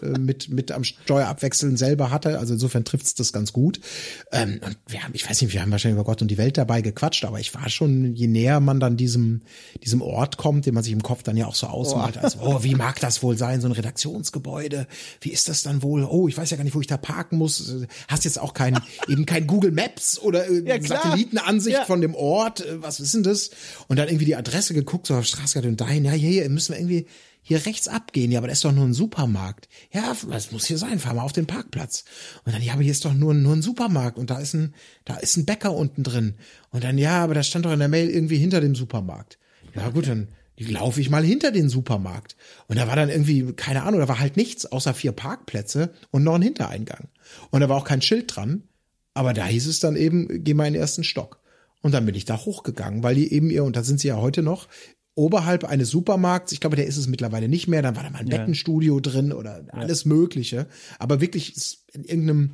mit, mit am Steuerabwechseln selber hatte. Also insofern trifft's das ganz gut. Ähm, und wir haben, ich weiß nicht, wir haben wahrscheinlich über Gott und die Welt dabei gequatscht, aber ich war schon, je näher man dann diesem, diesem Ort kommt, den man sich im Kopf dann ja auch so ausmalt, oh. als, oh, wie mag das wohl sein, so ein Redaktionsgebäude? Wie ist das dann wohl? Oh, ich weiß ja gar nicht, wo ich da parken muss. Hast jetzt auch kein, eben kein Google Maps oder äh, ja, Satellitenansicht ja. von dem Ort. Was ist denn das? Und dann irgendwie die Adresse geguckt, so auf Straße und dahin, ja, hier, hier müssen wir irgendwie hier rechts abgehen. Ja, aber das ist doch nur ein Supermarkt. Ja, was muss hier sein? Fahr mal auf den Parkplatz. Und dann, ja, aber hier ist doch nur, nur ein Supermarkt und da ist ein, da ist ein Bäcker unten drin. Und dann, ja, aber das stand doch in der Mail irgendwie hinter dem Supermarkt. Ja, gut, dann laufe ich mal hinter den Supermarkt. Und da war dann irgendwie, keine Ahnung, da war halt nichts außer vier Parkplätze und noch ein Hintereingang. Und da war auch kein Schild dran. Aber da hieß es dann eben, geh mal in den ersten Stock. Und dann bin ich da hochgegangen, weil die eben ihr, und da sind sie ja heute noch, oberhalb eines Supermarkts, ich glaube, der ist es mittlerweile nicht mehr, dann war da mal ein ja. Bettenstudio drin oder alles ja. Mögliche. Aber wirklich in irgendeinem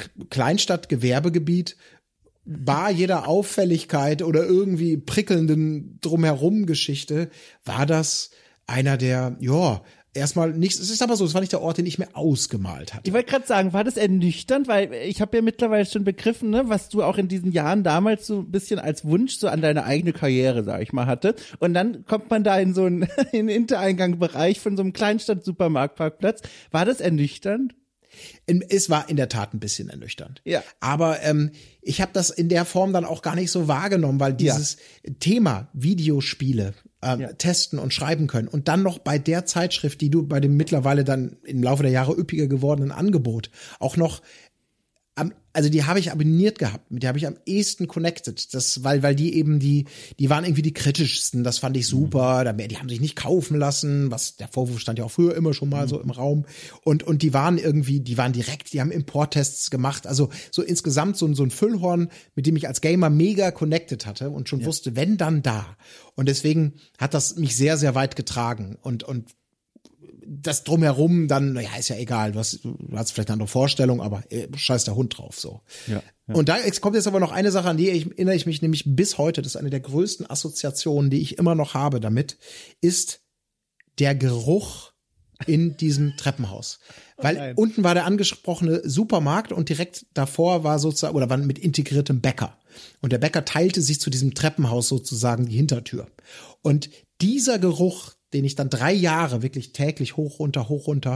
Kleinstadt-Gewerbegebiet, bar jeder Auffälligkeit oder irgendwie prickelnden Drumherum-Geschichte, war das einer der, ja, erstmal nichts, es ist aber so, es war nicht der Ort, den ich mir ausgemalt hatte. Ich wollte gerade sagen, war das ernüchternd, weil ich habe ja mittlerweile schon begriffen, ne, was du auch in diesen Jahren damals so ein bisschen als Wunsch so an deine eigene Karriere, sag ich mal, hatte. Und dann kommt man da in so einen, in den Hintereingangbereich von so einem Kleinstadt-Supermarktparkplatz. War das ernüchternd? Es war in der Tat ein bisschen ernüchternd. Ja. Aber ähm, ich habe das in der Form dann auch gar nicht so wahrgenommen, weil dieses ja. Thema Videospiele ähm, ja. testen und schreiben können und dann noch bei der Zeitschrift, die du bei dem mittlerweile dann im Laufe der Jahre üppiger gewordenen Angebot auch noch am, also die habe ich abonniert gehabt, mit der habe ich am ehesten connected, das, weil, weil die eben die, die waren irgendwie die kritischsten, das fand ich super, mhm. die haben sich nicht kaufen lassen, was, der Vorwurf stand ja auch früher immer schon mal mhm. so im Raum und, und die waren irgendwie, die waren direkt, die haben Importtests gemacht, also so insgesamt so, so ein Füllhorn, mit dem ich als Gamer mega connected hatte und schon ja. wusste, wenn dann da und deswegen hat das mich sehr, sehr weit getragen und, und das drumherum dann, naja, ist ja egal, du hast, du hast vielleicht eine andere Vorstellung, aber äh, scheiß der Hund drauf, so. Ja, ja. Und da kommt jetzt aber noch eine Sache, an die ich, erinnere ich mich nämlich bis heute, das ist eine der größten Assoziationen, die ich immer noch habe damit, ist der Geruch in diesem Treppenhaus. Weil Nein. unten war der angesprochene Supermarkt und direkt davor war sozusagen, oder war mit integriertem Bäcker. Und der Bäcker teilte sich zu diesem Treppenhaus sozusagen die Hintertür. Und dieser Geruch, den ich dann drei Jahre wirklich täglich hoch, runter, hoch, runter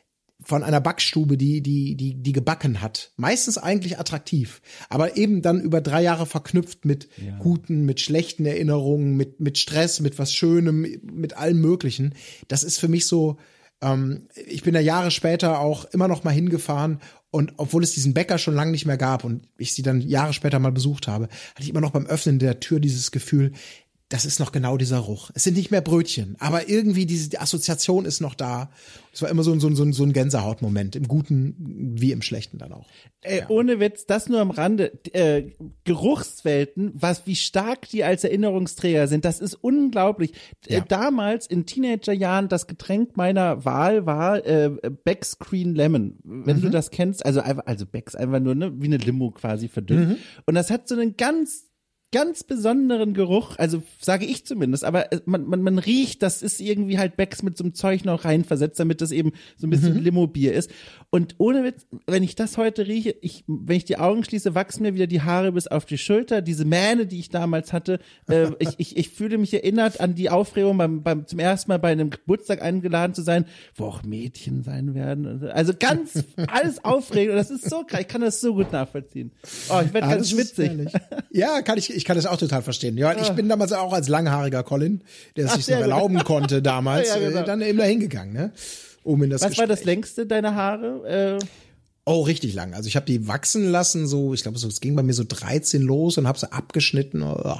von einer Backstube, die, die, die, die gebacken hat. Meistens eigentlich attraktiv, aber eben dann über drei Jahre verknüpft mit ja. guten, mit schlechten Erinnerungen, mit, mit Stress, mit was Schönem, mit allem Möglichen. Das ist für mich so, ähm, ich bin da Jahre später auch immer noch mal hingefahren und obwohl es diesen Bäcker schon lange nicht mehr gab und ich sie dann Jahre später mal besucht habe, hatte ich immer noch beim Öffnen der Tür dieses Gefühl, das ist noch genau dieser Geruch. Es sind nicht mehr Brötchen, aber irgendwie diese die Assoziation ist noch da. Es war immer so ein, so ein, so ein Gänsehautmoment, im Guten wie im Schlechten dann auch. Äh, ja. Ohne Witz, das nur am Rande. Äh, Geruchswelten, was wie stark die als Erinnerungsträger sind, das ist unglaublich. Ja. Äh, damals in Teenagerjahren das Getränk meiner Wahl war äh, Beck's Green Lemon. Wenn mhm. du das kennst, also einfach, also Beck's einfach nur ne, wie eine Limo quasi verdünnt. Mhm. Und das hat so einen ganz ganz besonderen Geruch, also sage ich zumindest, aber man, man, man riecht, das ist irgendwie halt Becks mit so einem Zeug noch reinversetzt, damit das eben so ein bisschen mhm. Limo-Bier ist. Und ohne Witz, wenn ich das heute rieche, ich, wenn ich die Augen schließe, wachsen mir wieder die Haare bis auf die Schulter, diese Mähne, die ich damals hatte. Äh, ich, ich, ich fühle mich erinnert an die Aufregung, beim, beim zum ersten Mal bei einem Geburtstag eingeladen zu sein, wo auch Mädchen sein werden. Also ganz, alles aufregend. Und das ist so krass, ich kann das so gut nachvollziehen. Oh, ich werde ganz schwitzig. Ja, kann ich, ich kann das auch total verstehen. Ja, ich bin damals auch als langhaariger Colin, der es sich noch erlauben konnte damals, ja, genau. äh, dann eben da hingegangen, ne? Um in das Was Gespräch. war das längste deiner Haare? Äh Oh, richtig lang. Also ich habe die wachsen lassen, so, ich glaube, so, es ging bei mir so dreizehn los und habe sie abgeschnitten,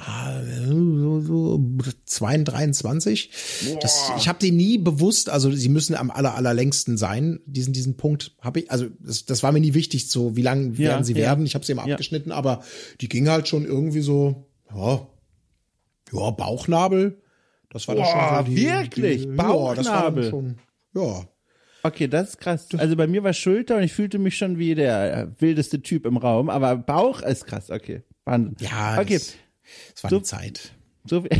so, so zweiundzwanzig, dreiundzwanzig. Das, ich habe die nie bewusst, also sie müssen am aller, allerlängsten sein. Diesen, diesen Punkt habe ich, also das, das war mir nie wichtig, so wie lang ja, werden sie ja. werden. Ich habe sie immer ja. abgeschnitten, aber die ging halt schon irgendwie so, ja, ja, Bauchnabel. Das war Boah, das schon so die, wirklich? Die, Bauchnabel? Ja, das war dann schon, ja. Okay, das ist krass. Also bei mir war Schulter und ich fühlte mich schon wie der wildeste Typ im Raum, aber Bauch ist krass, okay. Wahnsinn. Ja, okay. das, das war so, die Zeit. So viel,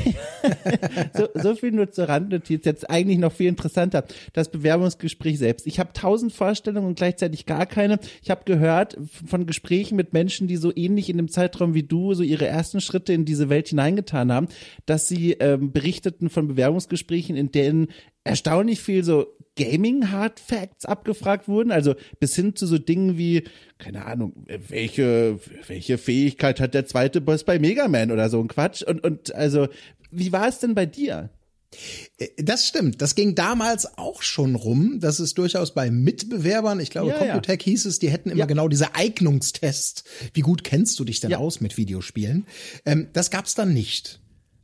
so, so viel nur zur Randnotiz. Jetzt eigentlich noch viel interessanter. Das Bewerbungsgespräch selbst. Ich habe tausend Vorstellungen und gleichzeitig gar keine. Ich habe gehört von Gesprächen mit Menschen, die so ähnlich in dem Zeitraum wie du so ihre ersten Schritte in diese Welt hineingetan haben, dass sie ähm, berichteten von Bewerbungsgesprächen, in denen erstaunlich viel so Gaming-Hard Facts abgefragt wurden, also bis hin zu so Dingen wie, keine Ahnung, welche, welche Fähigkeit hat der zweite Boss bei Mega Man oder so ein Quatsch. Und, und also, wie war es denn bei dir? Das stimmt. Das ging damals auch schon rum. Das ist durchaus bei Mitbewerbern, ich glaube, ja, Computec ja. hieß es, die hätten immer ja. genau diese Eignungstests. Wie gut kennst du dich denn ja. aus mit Videospielen? Ähm, das gab's dann nicht.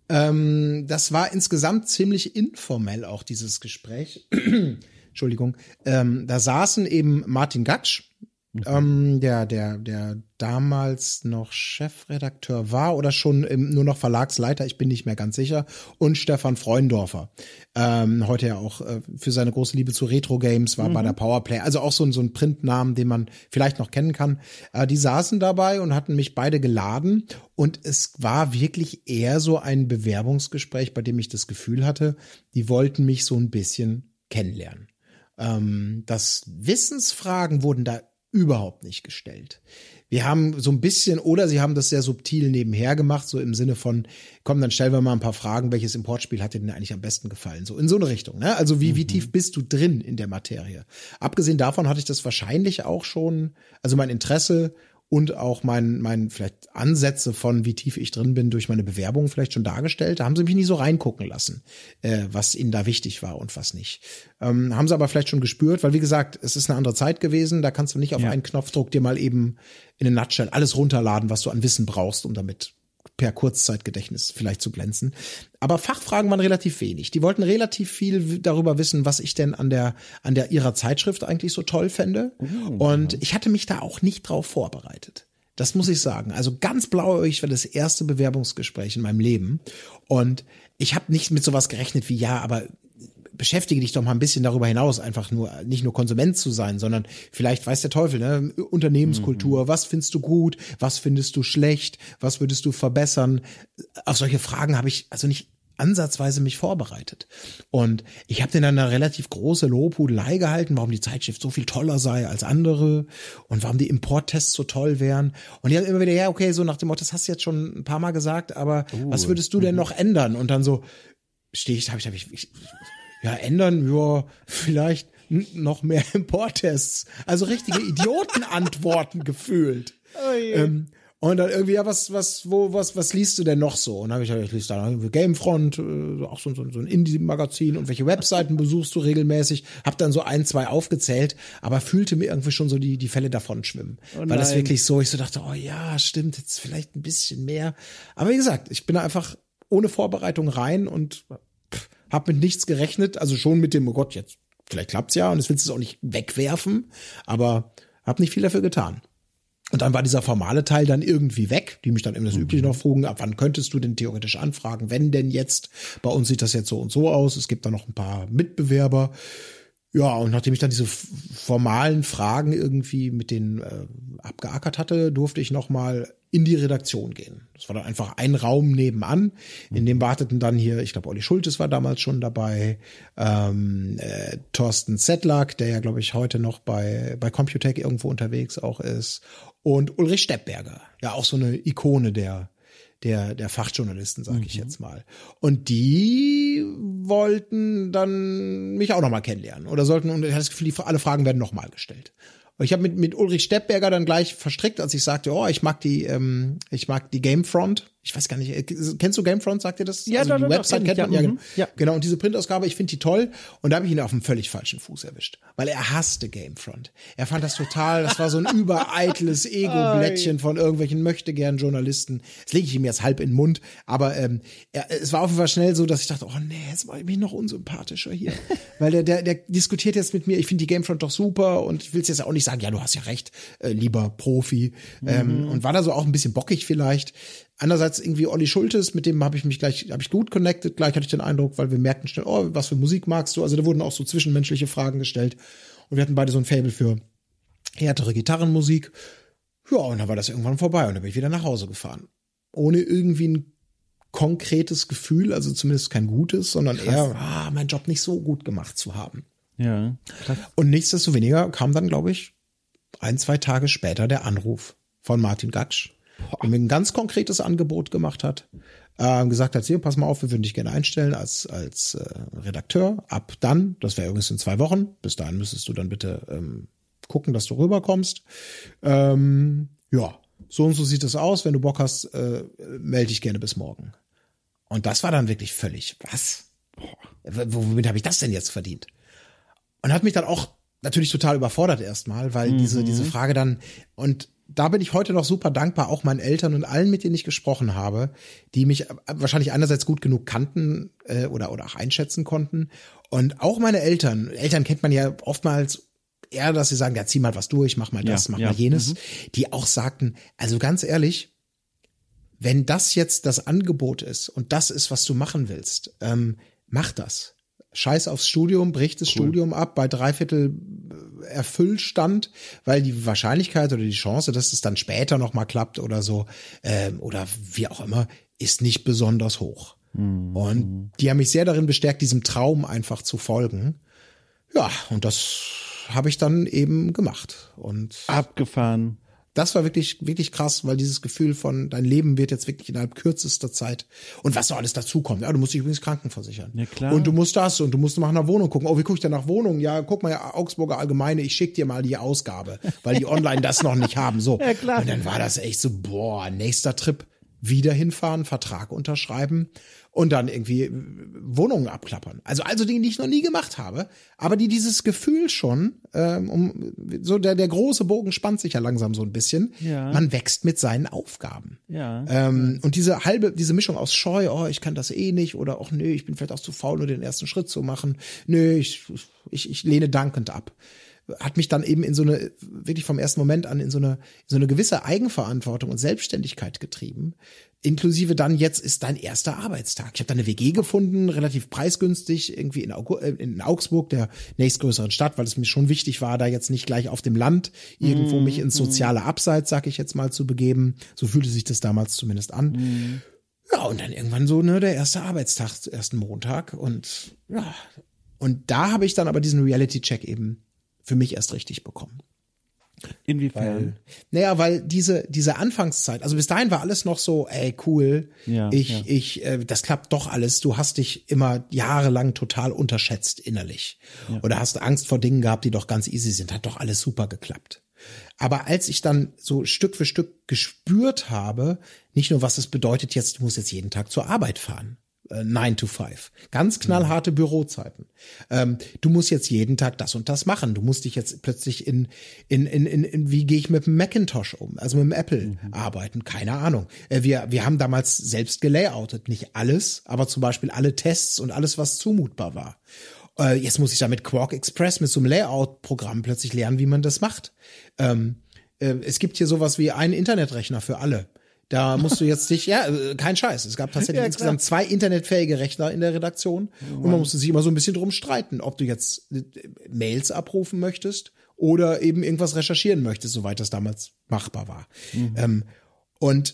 Ähm, das war insgesamt ziemlich informell auch, dieses Gespräch. Entschuldigung. Ähm, da saßen eben Martin Gatsch, mhm. ähm, der, der, der damals noch Chefredakteur war oder schon im, nur noch Verlagsleiter, ich bin nicht mehr ganz sicher, und Stefan Freundorfer, ähm, heute ja auch äh, für seine große Liebe zu Retro-Games war mhm. bei der Powerplay, also auch so, so ein Printnamen, den man vielleicht noch kennen kann. Äh, die saßen dabei und hatten mich beide geladen und es war wirklich eher so ein Bewerbungsgespräch, bei dem ich das Gefühl hatte, die wollten mich so ein bisschen kennenlernen. Ähm, das Wissensfragen wurden da überhaupt nicht gestellt. Wir haben so ein bisschen, oder sie haben das sehr subtil nebenher gemacht, so im Sinne von, komm, dann stellen wir mal ein paar Fragen, welches Importspiel hat dir denn eigentlich am besten gefallen? So in so eine Richtung, ne? Also wie, mhm. wie tief bist du drin in der Materie? Abgesehen davon hatte ich das wahrscheinlich auch schon, also mein Interesse und auch mein, mein vielleicht Ansätze von, wie tief ich drin bin, durch meine Bewerbung vielleicht schon dargestellt. Da haben sie mich nie so reingucken lassen, äh, was ihnen da wichtig war und was nicht. Ähm, haben sie aber vielleicht schon gespürt, weil wie gesagt, es ist eine andere Zeit gewesen. Da kannst du nicht auf ja. einen Knopfdruck dir mal eben in a nutshell alles runterladen, was du an Wissen brauchst, um damit per Kurzzeitgedächtnis vielleicht zu glänzen. Aber Fachfragen waren relativ wenig. Die wollten relativ viel darüber wissen, was ich denn an der, an der ihrer Zeitschrift eigentlich so toll fände. Mhm. Und ich hatte mich da auch nicht drauf vorbereitet. Das muss ich sagen. Also ganz blauäugig war das erste Bewerbungsgespräch in meinem Leben. Und ich habe nicht mit sowas gerechnet wie, ja, aber beschäftige dich doch mal ein bisschen darüber hinaus, einfach nur, nicht nur Konsument zu sein, sondern vielleicht weiß der Teufel, ne, Unternehmenskultur, mhm. was findest du gut, was findest du schlecht, was würdest du verbessern? Auf solche Fragen habe ich also nicht ansatzweise mich vorbereitet. Und ich habe denen dann eine relativ große Lobhudelei gehalten, warum die Zeitschrift so viel toller sei als andere und warum die Importtests so toll wären. Und die haben immer wieder, ja, okay, so nach dem Motto, das hast du jetzt schon ein paar Mal gesagt, aber uh. was würdest du denn noch ändern? Und dann so, stehe ich, habe ich, habe ich, ich ja, ändern, ja, vielleicht n- noch mehr Importtests. Also richtige Idiotenantworten gefühlt. Oh yeah. ähm, und dann irgendwie, ja, was, was, wo, was, was liest du denn noch so? Und dann habe ich halt, ich lese da Gamefront, äh, auch so, so, so ein Indie-Magazin und welche Webseiten besuchst du regelmäßig? Hab dann so ein, zwei aufgezählt, aber fühlte mir irgendwie schon so die, die Fälle davon schwimmen. Oh Weil das wirklich so, ich so dachte, oh ja, stimmt, jetzt vielleicht ein bisschen mehr. Aber wie gesagt, ich bin da einfach ohne Vorbereitung rein und hab mit nichts gerechnet, also schon mit dem, oh Gott, jetzt, vielleicht klappt's ja und jetzt willst du es auch nicht wegwerfen, aber hab nicht viel dafür getan. Und dann war dieser formale Teil dann irgendwie weg, die mich dann eben das mhm. Übliche noch frugen, ab wann könntest du denn theoretisch anfragen, wenn denn jetzt, bei uns sieht das jetzt so und so aus, es gibt da noch ein paar Mitbewerber. Ja, und nachdem ich dann diese formalen Fragen irgendwie mit denen äh, abgeackert hatte, durfte ich noch mal in die Redaktion gehen. Das war dann einfach ein Raum nebenan, in dem warteten dann hier, ich glaube, Olli Schultes war damals schon dabei, ähm, äh, Thorsten Sedlak, der ja, glaube ich, heute noch bei bei Computec irgendwo unterwegs auch ist, und Ulrich Steppberger, ja auch so eine Ikone der der der Fachjournalisten, sage ich mhm. jetzt mal. Und die wollten dann mich auch noch mal kennenlernen oder sollten, und ich hatte das Gefühl, alle Fragen werden noch mal gestellt. Und ich habe mit mit Ulrich Steppberger dann gleich verstrickt, als ich sagte, oh, ich mag die ähm, ich mag die Gamefront. Ich weiß gar nicht, äh, kennst du Gamefront, sagt ihr das? Ja, also doch, die doch, Website doch, kennt man, ja, ja, mhm. ja. Genau, und diese Printausgabe, ich finde die toll. Und da habe ich ihn auf einem völlig falschen Fuß erwischt, weil er hasste Gamefront. Er fand das total, das war so ein übereitles Ego-Blättchen von irgendwelchen Möchtegern-Journalisten. Das lege ich ihm jetzt halb in den Mund, aber ähm, er, es war auf jeden Fall schnell so, dass ich dachte, oh nee, jetzt mache ich mich noch unsympathischer hier. Weil der, der, der diskutiert jetzt mit mir, ich finde die Gamefront doch super und ich will jetzt auch nicht sagen, ja, du hast ja recht, äh, lieber Profi. Mhm. Ähm, und war da so auch ein bisschen bockig vielleicht. Andererseits irgendwie Olli Schultes, mit dem habe ich mich gleich, habe ich gut connected. Gleich hatte ich den Eindruck, weil wir merkten schnell, oh, was für Musik magst du? Also da wurden auch so zwischenmenschliche Fragen gestellt. Und wir hatten beide so ein Faible für härtere Gitarrenmusik. Ja, und dann war das irgendwann vorbei und dann bin ich wieder nach Hause gefahren. Ohne irgendwie ein konkretes Gefühl, also zumindest kein gutes, sondern krass. eher, ah, meinen Job nicht so gut gemacht zu haben. Ja, krass. Und nichtsdestoweniger kam dann, glaube ich, ein, zwei Tage später der Anruf von Martin Gaksch, der mir ein ganz konkretes Angebot gemacht hat, äh, gesagt hat, hier, pass mal auf, wir würden dich gerne einstellen als als äh, Redakteur. Ab dann, das wäre übrigens in zwei Wochen, bis dahin müsstest du dann bitte ähm, gucken, dass du rüberkommst. Ähm, ja, so und so sieht es aus. Wenn du Bock hast, äh, melde dich gerne bis morgen. Und das war dann wirklich völlig, was? Boah, womit habe ich das denn jetzt verdient? Und hat mich dann auch natürlich total überfordert erstmal, weil mhm. diese diese Frage dann, und da bin ich heute noch super dankbar, auch meinen Eltern und allen, mit denen ich gesprochen habe, die mich wahrscheinlich einerseits gut genug kannten äh, oder oder auch einschätzen konnten. Und auch meine Eltern, Eltern kennt man ja oftmals eher, dass sie sagen, ja, zieh mal was durch, mach mal das, ja, mach ja. mal jenes, mhm. die auch sagten, also ganz ehrlich, wenn das jetzt das Angebot ist und das ist, was du machen willst, ähm, mach das. Scheiß aufs Studium, brich das cool. Studium ab bei dreiviertel Erfüllstand, weil die Wahrscheinlichkeit oder die Chance, dass es dann später noch mal klappt oder so, ähm, oder wie auch immer, ist nicht besonders hoch. Mhm. Und die haben mich sehr darin bestärkt, diesem Traum einfach zu folgen. Ja, und das habe ich dann eben gemacht. Und abgefahren. Das war wirklich, wirklich krass, weil dieses Gefühl von, dein Leben wird jetzt wirklich innerhalb kürzester Zeit und was so alles dazukommt. Ja, du musst dich übrigens krankenversichern. Ja, klar. Und du musst das und du musst nach einer Wohnung gucken. Oh, wie gucke ich denn nach Wohnungen? Ja, guck mal, ja, Augsburger Allgemeine, ich schick dir mal die Ausgabe, weil die online das noch nicht haben. So. Ja, klar. Und dann war das echt so, boah, nächster Trip, wieder hinfahren, Vertrag unterschreiben und dann irgendwie Wohnungen abklappern. Also also Dinge, die ich noch nie gemacht habe, aber die dieses Gefühl schon, ähm, um so der der große Bogen spannt sich ja langsam so ein bisschen. Ja. Man wächst mit seinen Aufgaben. Ja. Ähm, und diese halbe, diese Mischung aus Scheu, oh, ich kann das eh nicht, oder auch nö, ich bin vielleicht auch zu faul, nur den ersten Schritt zu machen. Nö, ich ich, ich lehne dankend ab. Hat mich dann eben in so eine, wirklich vom ersten Moment an, in so eine, in so eine gewisse Eigenverantwortung und Selbstständigkeit getrieben. Inklusive dann, jetzt ist dein erster Arbeitstag. Ich habe da eine W G gefunden, relativ preisgünstig, irgendwie in, Augu- in Augsburg, der nächstgrößeren Stadt, weil es mir schon wichtig war, da jetzt nicht gleich auf dem Land irgendwo mm, mich ins soziale Abseits, sag ich jetzt mal, zu begeben. So fühlte sich das damals zumindest an. Mm. Ja, und dann irgendwann so, ne, der erste Arbeitstag, ersten Montag. Und ja, und da habe ich dann aber diesen Reality-Check eben für mich erst richtig bekommen. Inwiefern? Weil, naja, weil diese diese Anfangszeit, also bis dahin war alles noch so, ey, cool, ja, ich, ja. ich, äh, das klappt doch alles. Du hast dich immer jahrelang total unterschätzt innerlich. Ja. Oder hast Angst vor Dingen gehabt, die doch ganz easy sind. Hat doch alles super geklappt. Aber als ich dann so Stück für Stück gespürt habe, nicht nur, was es bedeutet jetzt, du musst jetzt jeden Tag zur Arbeit fahren. nine to five. Ganz knallharte mhm. Bürozeiten. Ähm, du musst jetzt jeden Tag das und das machen. Du musst dich jetzt plötzlich in, in, in, in, in wie gehe ich mit dem Macintosh um? Also mit dem Apple mhm. arbeiten? Keine Ahnung. Äh, wir, wir haben damals selbst gelayoutet. Nicht alles, aber zum Beispiel alle Tests und alles, was zumutbar war. Äh, jetzt muss ich da mit Quark Express, mit so einem Layout-Programm plötzlich lernen, wie man das macht. Ähm, äh, es gibt hier sowas wie einen Internetrechner für alle. Da musst du jetzt dich, ja, kein Scheiß. Es gab tatsächlich ja, insgesamt zwei internetfähige Rechner in der Redaktion. Oh, und man musste sich immer so ein bisschen drum streiten, ob du jetzt Mails abrufen möchtest oder eben irgendwas recherchieren möchtest, soweit das damals machbar war. Mhm. Ähm, und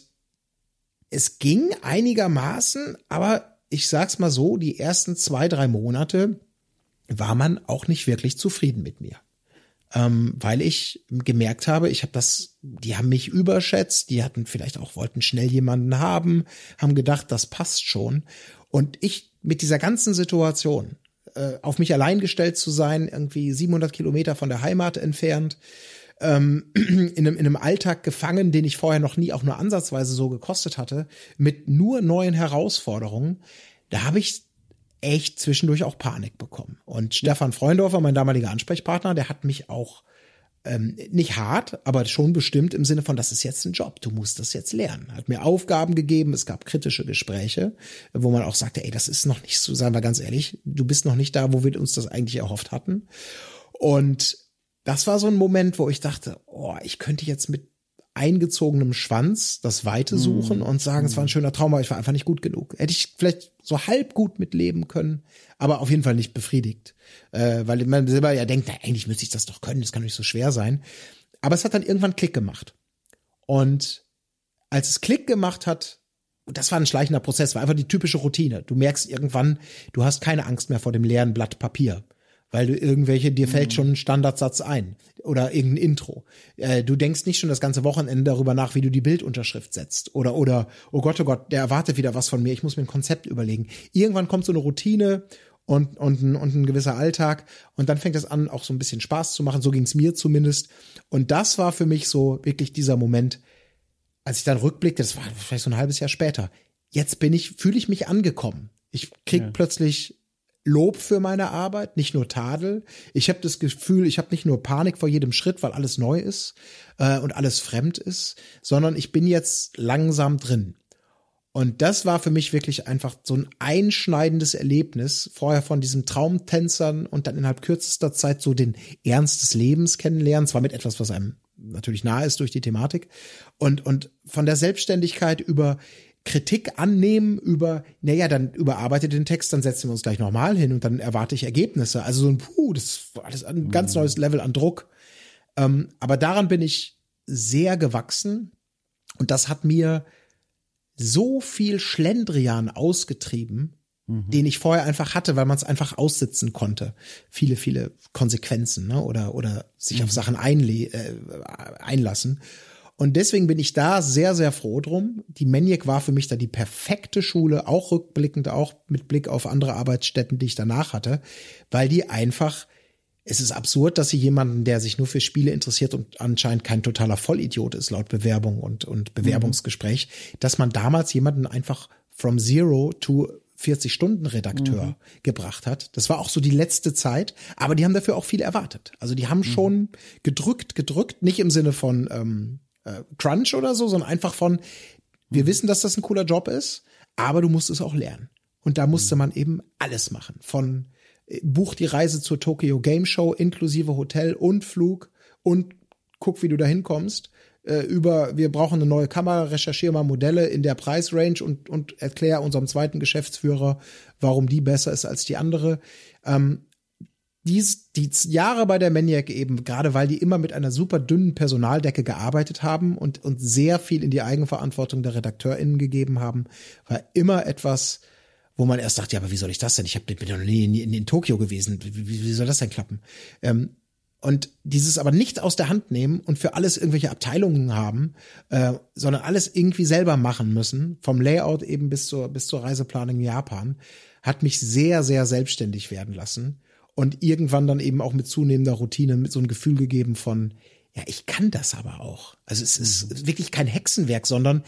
es ging einigermaßen, aber ich sag's mal so, die ersten zwei, drei Monate war man auch nicht wirklich zufrieden mit mir. Ähm, weil ich gemerkt habe, ich habe das, die haben mich überschätzt, die hatten vielleicht auch, wollten schnell jemanden haben, haben gedacht, das passt schon. Und ich mit dieser ganzen Situation, äh, auf mich allein gestellt zu sein, irgendwie siebenhundert Kilometer von der Heimat entfernt, ähm, in einem, in einem Alltag gefangen, den ich vorher noch nie auch nur ansatzweise so gekostet hatte, mit nur neuen Herausforderungen, da habe ich echt zwischendurch auch Panik bekommen. Und Stefan Freundorfer, mein damaliger Ansprechpartner, der hat mich auch ähm, nicht hart, aber schon bestimmt im Sinne von, das ist jetzt ein Job, du musst das jetzt lernen. Hat mir Aufgaben gegeben, es gab kritische Gespräche, wo man auch sagte, ey, das ist noch nicht so, sagen wir ganz ehrlich, du bist noch nicht da, wo wir uns das eigentlich erhofft hatten. Und das war so ein Moment, wo ich dachte, oh, ich könnte jetzt mit eingezogenem Schwanz das Weite suchen mm. und sagen, mm. es war ein schöner Traum, aber ich war einfach nicht gut genug. Hätte ich vielleicht so halb gut mitleben können, aber auf jeden Fall nicht befriedigt. Äh, weil man selber ja denkt, na, eigentlich müsste ich das doch können, das kann nicht so schwer sein. Aber es hat dann irgendwann Klick gemacht. Und als es Klick gemacht hat, das war ein schleichender Prozess, war einfach die typische Routine. Du merkst irgendwann, du hast keine Angst mehr vor dem leeren Blatt Papier, weil du irgendwelche, dir fällt schon ein Standardsatz ein oder irgendein Intro. Äh, du denkst nicht schon das ganze Wochenende darüber nach, wie du die Bildunterschrift setzt oder, oder, oh Gott, oh Gott, der erwartet wieder was von mir, ich muss mir ein Konzept überlegen. Irgendwann kommt so eine Routine und, und, ein, und ein gewisser Alltag und dann fängt es an, auch so ein bisschen Spaß zu machen, so ging es mir zumindest. Und das war für mich so wirklich dieser Moment, als ich dann rückblickte, das war vielleicht so ein halbes Jahr später, jetzt bin ich, fühle ich mich angekommen. Ich krieg ja. plötzlich Lob für meine Arbeit, nicht nur Tadel. Ich habe das Gefühl, ich habe nicht nur Panik vor jedem Schritt, weil alles neu ist äh, und alles fremd ist, sondern ich bin jetzt langsam drin. Und das war für mich wirklich einfach so ein einschneidendes Erlebnis, vorher von diesen Traumtänzern und dann innerhalb kürzester Zeit so den Ernst des Lebens kennenlernen, zwar mit etwas, was einem natürlich nahe ist durch die Thematik und und von der Selbstständigkeit über Kritik annehmen, über, naja, dann überarbeitet den Text, dann setzen wir uns gleich nochmal hin und dann erwarte ich Ergebnisse. Also so ein, puh, das war alles ein ganz neues Level an Druck. Ähm, aber daran bin ich sehr gewachsen und das hat mir so viel Schlendrian ausgetrieben, mhm. den ich vorher einfach hatte, weil man es einfach aussitzen konnte. Viele, viele Konsequenzen, ne? oder oder sich mhm. auf Sachen einle- äh, einlassen. Und deswegen bin ich da sehr, sehr froh drum. Die Maniac war für mich da die perfekte Schule, auch rückblickend, auch mit Blick auf andere Arbeitsstätten, die ich danach hatte, weil die einfach, es ist absurd, dass sie jemanden, der sich nur für Spiele interessiert und anscheinend kein totaler Vollidiot ist, laut Bewerbung und, und Bewerbungsgespräch, mhm. dass man damals jemanden einfach from zero to vierzig-Stunden-Redakteur mhm. gebracht hat. Das war auch so die letzte Zeit, aber die haben dafür auch viel erwartet. Also die haben mhm. schon gedrückt, gedrückt, nicht im Sinne von ähm, äh, Crunch oder so, sondern einfach von, wir mhm. wissen, dass das ein cooler Job ist, aber du musst es auch lernen. Und da musste mhm. man eben alles machen. Von äh, buch die Reise zur Tokyo Game Show inklusive Hotel und Flug und guck, wie du da hinkommst, über, wir brauchen eine neue Kamera, recherchiere mal Modelle in der Preisrange und, und erkläre unserem zweiten Geschäftsführer, warum die besser ist als die andere. Ähm, dies, die Jahre bei der Maniac eben, gerade weil die immer mit einer super dünnen Personaldecke gearbeitet haben und, und sehr viel in die Eigenverantwortung der RedakteurInnen gegeben haben, war immer etwas, wo man erst dachte, ja, aber wie soll ich das denn? Ich hab, bin doch nie in, in, in Tokio gewesen. Wie, wie soll das denn klappen? Ähm, Und dieses aber nicht aus der Hand nehmen und für alles irgendwelche Abteilungen haben, äh, sondern alles irgendwie selber machen müssen, vom Layout eben bis zur, bis zur Reiseplanung in Japan, hat mich sehr, sehr selbstständig werden lassen und irgendwann dann eben auch mit zunehmender Routine mit so ein Gefühl gegeben von, ja, ich kann das aber auch. Also es ist wirklich kein Hexenwerk, sondern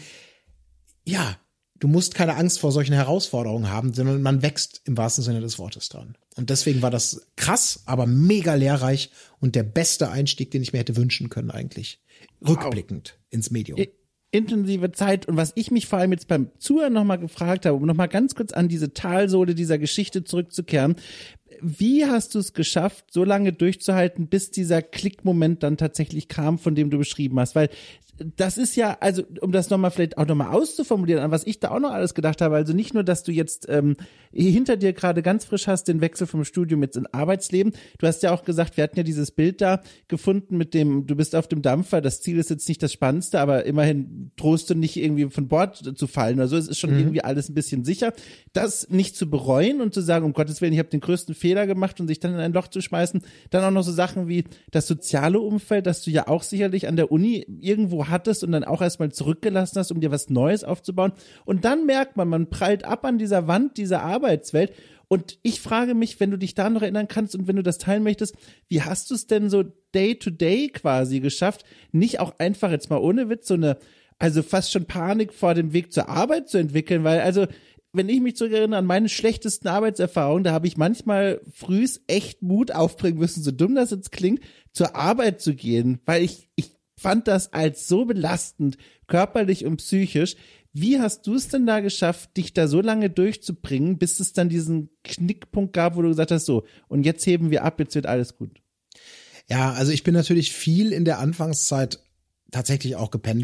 ja, du musst keine Angst vor solchen Herausforderungen haben, sondern man wächst im wahrsten Sinne des Wortes dran. Und deswegen war das krass, aber mega lehrreich und der beste Einstieg, den ich mir hätte wünschen können eigentlich. Rückblickend wow. ins Medium. Intensive Zeit. Und was ich mich vor allem jetzt beim Zuhören nochmal gefragt habe, um nochmal ganz kurz an diese Talsohle dieser Geschichte zurückzukehren. Wie hast du es geschafft, so lange durchzuhalten, bis dieser Klickmoment dann tatsächlich kam, von dem du beschrieben hast? Weil das ist ja, also um das nochmal vielleicht auch nochmal auszuformulieren, an was ich da auch noch alles gedacht habe, also nicht nur, dass du jetzt ähm, hinter dir gerade ganz frisch hast, den Wechsel vom Studium jetzt in Arbeitsleben, du hast ja auch gesagt, wir hatten ja dieses Bild da gefunden mit dem, du bist auf dem Dampfer, das Ziel ist jetzt nicht das Spannendste, aber immerhin drohst du nicht irgendwie von Bord zu fallen oder so, es ist schon mhm. irgendwie alles ein bisschen sicher, das nicht zu bereuen und zu sagen, um Gottes Willen, ich habe den größten Fehler gemacht und sich dann in ein Loch zu schmeißen, dann auch noch so Sachen wie das soziale Umfeld, das du ja auch sicherlich an der Uni irgendwo hattest und dann auch erstmal zurückgelassen hast, um dir was Neues aufzubauen. Und dann merkt man, man prallt ab an dieser Wand dieser Arbeitswelt. Und ich frage mich, wenn du dich da noch erinnern kannst und wenn du das teilen möchtest, wie hast du es denn so day to day quasi geschafft, nicht auch einfach jetzt mal ohne Witz so eine, also fast schon Panik vor dem Weg zur Arbeit zu entwickeln, weil also wenn ich mich zurückerinnere an meine schlechtesten Arbeitserfahrungen, da habe ich manchmal frühs echt Mut aufbringen müssen, so dumm das jetzt klingt, zur Arbeit zu gehen, weil ich, ich fand das als so belastend, körperlich und psychisch. Wie hast du es denn da geschafft, dich da so lange durchzubringen, bis es dann diesen Knickpunkt gab, wo du gesagt hast, so, und jetzt heben wir ab, jetzt wird alles gut? Ja, also ich bin natürlich viel in der Anfangszeit tatsächlich auch gependelt.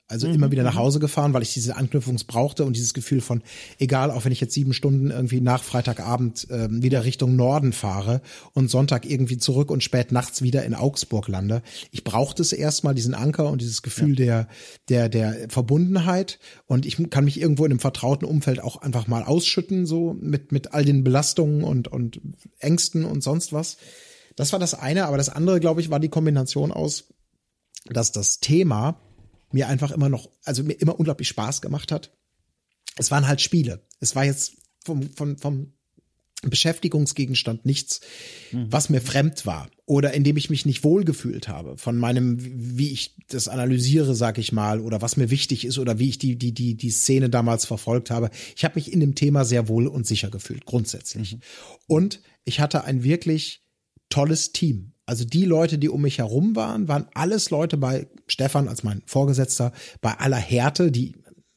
Also mhm. immer wieder nach Hause gefahren, weil ich diese Anknüpfungs brauchte und dieses Gefühl von, egal, auch wenn ich jetzt sieben Stunden irgendwie nach Freitagabend äh, wieder Richtung Norden fahre und Sonntag irgendwie zurück und spät nachts wieder in Augsburg lande. Ich brauchte es erstmal, diesen Anker und dieses Gefühl ja. der, der, der Verbundenheit, und ich kann mich irgendwo in einem vertrauten Umfeld auch einfach mal ausschütten, so mit, mit all den Belastungen und, und Ängsten und sonst was. Das war das eine, aber das andere, glaube ich, war die Kombination aus, dass das Thema mir einfach immer noch, also mir immer unglaublich Spaß gemacht hat. Es waren halt Spiele. Es war jetzt vom, vom, vom Beschäftigungsgegenstand nichts, mhm. was mir fremd war oder in dem ich mich nicht wohlgefühlt habe von meinem, wie ich das analysiere, sag ich mal, oder was mir wichtig ist oder wie ich die, die, die, die Szene damals verfolgt habe. Ich habe mich in dem Thema sehr wohl und sicher gefühlt, grundsätzlich. Mhm. Und ich hatte ein wirklich tolles Team. Also die Leute, die um mich herum waren, waren alles Leute bei Stefan als mein Vorgesetzter, bei aller Härte, die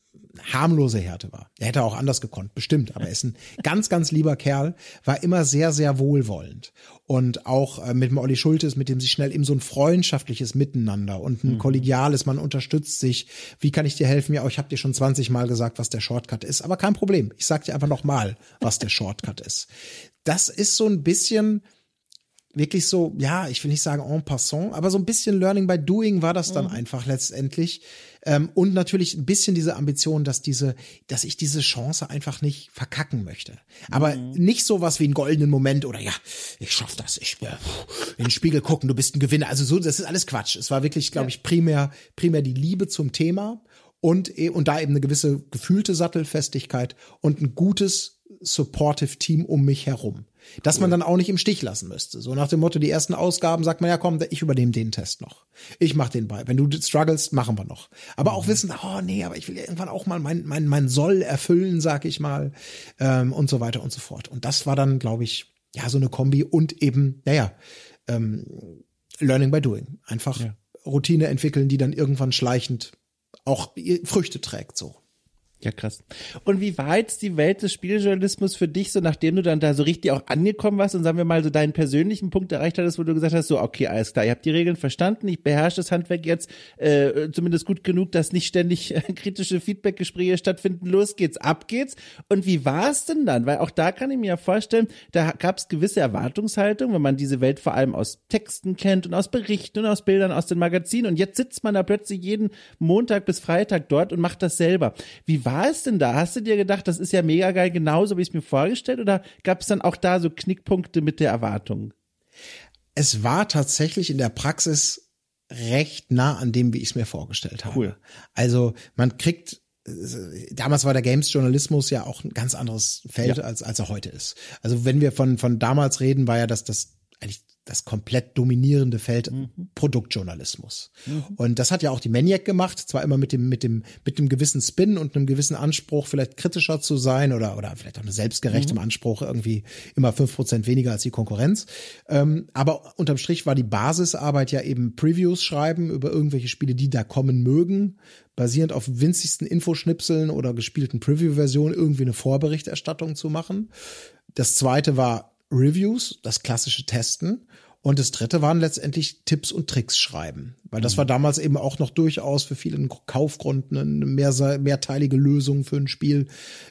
harmlose Härte war. Er hätte auch anders gekonnt, bestimmt, aber er ist ein ganz, ganz lieber Kerl, war immer sehr, sehr wohlwollend. Und auch äh, mit dem Olli Schultes, mit dem sich schnell eben so ein freundschaftliches Miteinander und ein mhm. kollegiales, man unterstützt sich. Wie kann ich dir helfen? Ja, ich habe dir schon zwanzig Mal gesagt, was der Shortcut ist, aber kein Problem. Ich sag dir einfach noch mal, was der Shortcut ist. Das ist so ein bisschen wirklich so, ja, ich will nicht sagen en passant, aber so ein bisschen Learning by Doing war das dann mhm. einfach letztendlich. Ähm, und natürlich ein bisschen diese Ambition, dass diese, dass ich diese Chance einfach nicht verkacken möchte. Aber mhm. nicht sowas wie einen goldenen Moment oder ja, ich schaff das, ich äh, in den Spiegel gucken, du bist ein Gewinner. Also so, das ist alles Quatsch. Es war wirklich, glaube ich, primär, primär die Liebe zum Thema und, und da eben eine gewisse gefühlte Sattelfestigkeit und ein gutes supportive Team um mich herum. Dass cool. man dann auch nicht im Stich lassen müsste. So nach dem Motto, die ersten Ausgaben sagt man, ja komm, ich übernehme den Test noch. Ich mach den bei. Wenn du struggles, machen wir noch. Aber mhm. auch wissen, oh nee, aber ich will ja irgendwann auch mal mein, mein, mein Soll erfüllen, sag ich mal, ähm, und so weiter und so fort. Und das war dann, glaube ich, ja, so eine Kombi und eben, naja, ähm, Learning by Doing. Einfach ja. Routine entwickeln, die dann irgendwann schleichend auch Früchte trägt, so. Ja, krass. Und wie war jetzt die Welt des Spielejournalismus für dich, so nachdem du dann da so richtig auch angekommen warst und sagen wir mal so deinen persönlichen Punkt erreicht hattest, wo du gesagt hast, so okay, alles klar, ihr habt die Regeln verstanden, ich beherrsche das Handwerk jetzt äh, zumindest gut genug, dass nicht ständig äh, kritische Feedbackgespräche stattfinden, los geht's, ab geht's. Und wie war es denn dann? Weil auch da kann ich mir ja vorstellen, da gab es gewisse Erwartungshaltung, wenn man diese Welt vor allem aus Texten kennt und aus Berichten und aus Bildern aus den Magazinen, und jetzt sitzt man da plötzlich jeden Montag bis Freitag dort und macht das selber. Wie war es denn da? Hast du dir gedacht, das ist ja mega geil, genauso wie ich es mir vorgestellt, oder gab es dann auch da so Knickpunkte mit der Erwartung? Es war tatsächlich in der Praxis recht nah an dem, wie ich es mir vorgestellt habe. Cool. Also man kriegt, damals war der Games-Journalismus ja auch ein ganz anderes Feld, ja. als, als er heute ist. Also wenn wir von, von damals reden, war ja das, das eigentlich das komplett dominierende Feld mhm. Produktjournalismus. Mhm. Und das hat ja auch die Maniac gemacht, zwar immer mit dem, mit dem, mit dem gewissen Spin und einem gewissen Anspruch, vielleicht kritischer zu sein oder, oder vielleicht auch eine selbstgerechtem mhm. Anspruch, irgendwie immer fünf Prozent weniger als die Konkurrenz. Ähm, aber unterm Strich war die Basisarbeit ja eben Previews schreiben über irgendwelche Spiele, die da kommen mögen, basierend auf winzigsten Infoschnipseln oder gespielten Preview-Versionen irgendwie eine Vorberichterstattung zu machen. Das zweite war Reviews, das klassische Testen. Und das dritte waren letztendlich Tipps und Tricks schreiben. Weil das war damals eben auch noch durchaus für viele ein Kaufgrund, eine mehr, mehrteilige Lösung für ein Spiel.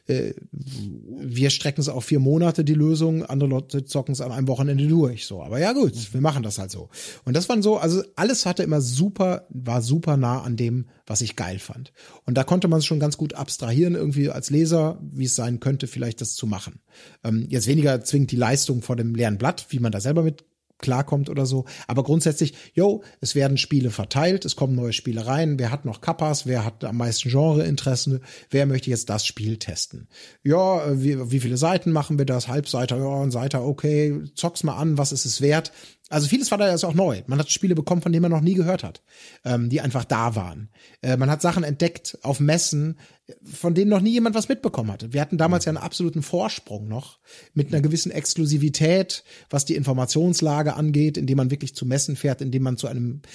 Wir strecken es auf vier Monate, die Lösung. Andere Leute zocken es an einem Wochenende durch. So, aber ja gut, wir machen das halt so. Und das waren so, also alles hatte immer super, war super nah an dem, was ich geil fand. Und da konnte man es schon ganz gut abstrahieren, irgendwie als Leser, wie es sein könnte, vielleicht das zu machen. Jetzt weniger zwingend die Leistung vor dem leeren Blatt, wie man da selber mit klarkommt oder so. Aber grundsätzlich, yo, es werden Spiele verteilt, es kommen neue Spiele rein, wer hat noch Kappas, wer hat am meisten Genreinteressen, wer möchte jetzt das Spiel testen? Ja, wie, wie viele Seiten machen wir das? Halbseiter, ja, ein Seiter, okay, zock's mal an, was ist es wert? Also vieles war da jetzt auch neu. Man hat Spiele bekommen, von denen man noch nie gehört hat, ähm, die einfach da waren. Äh, man hat Sachen entdeckt auf Messen, von denen noch nie jemand was mitbekommen hatte. Wir hatten damals ja einen absoluten Vorsprung noch mit einer gewissen Exklusivität, was die Informationslage angeht, indem man wirklich zu Messen fährt, indem man zu einem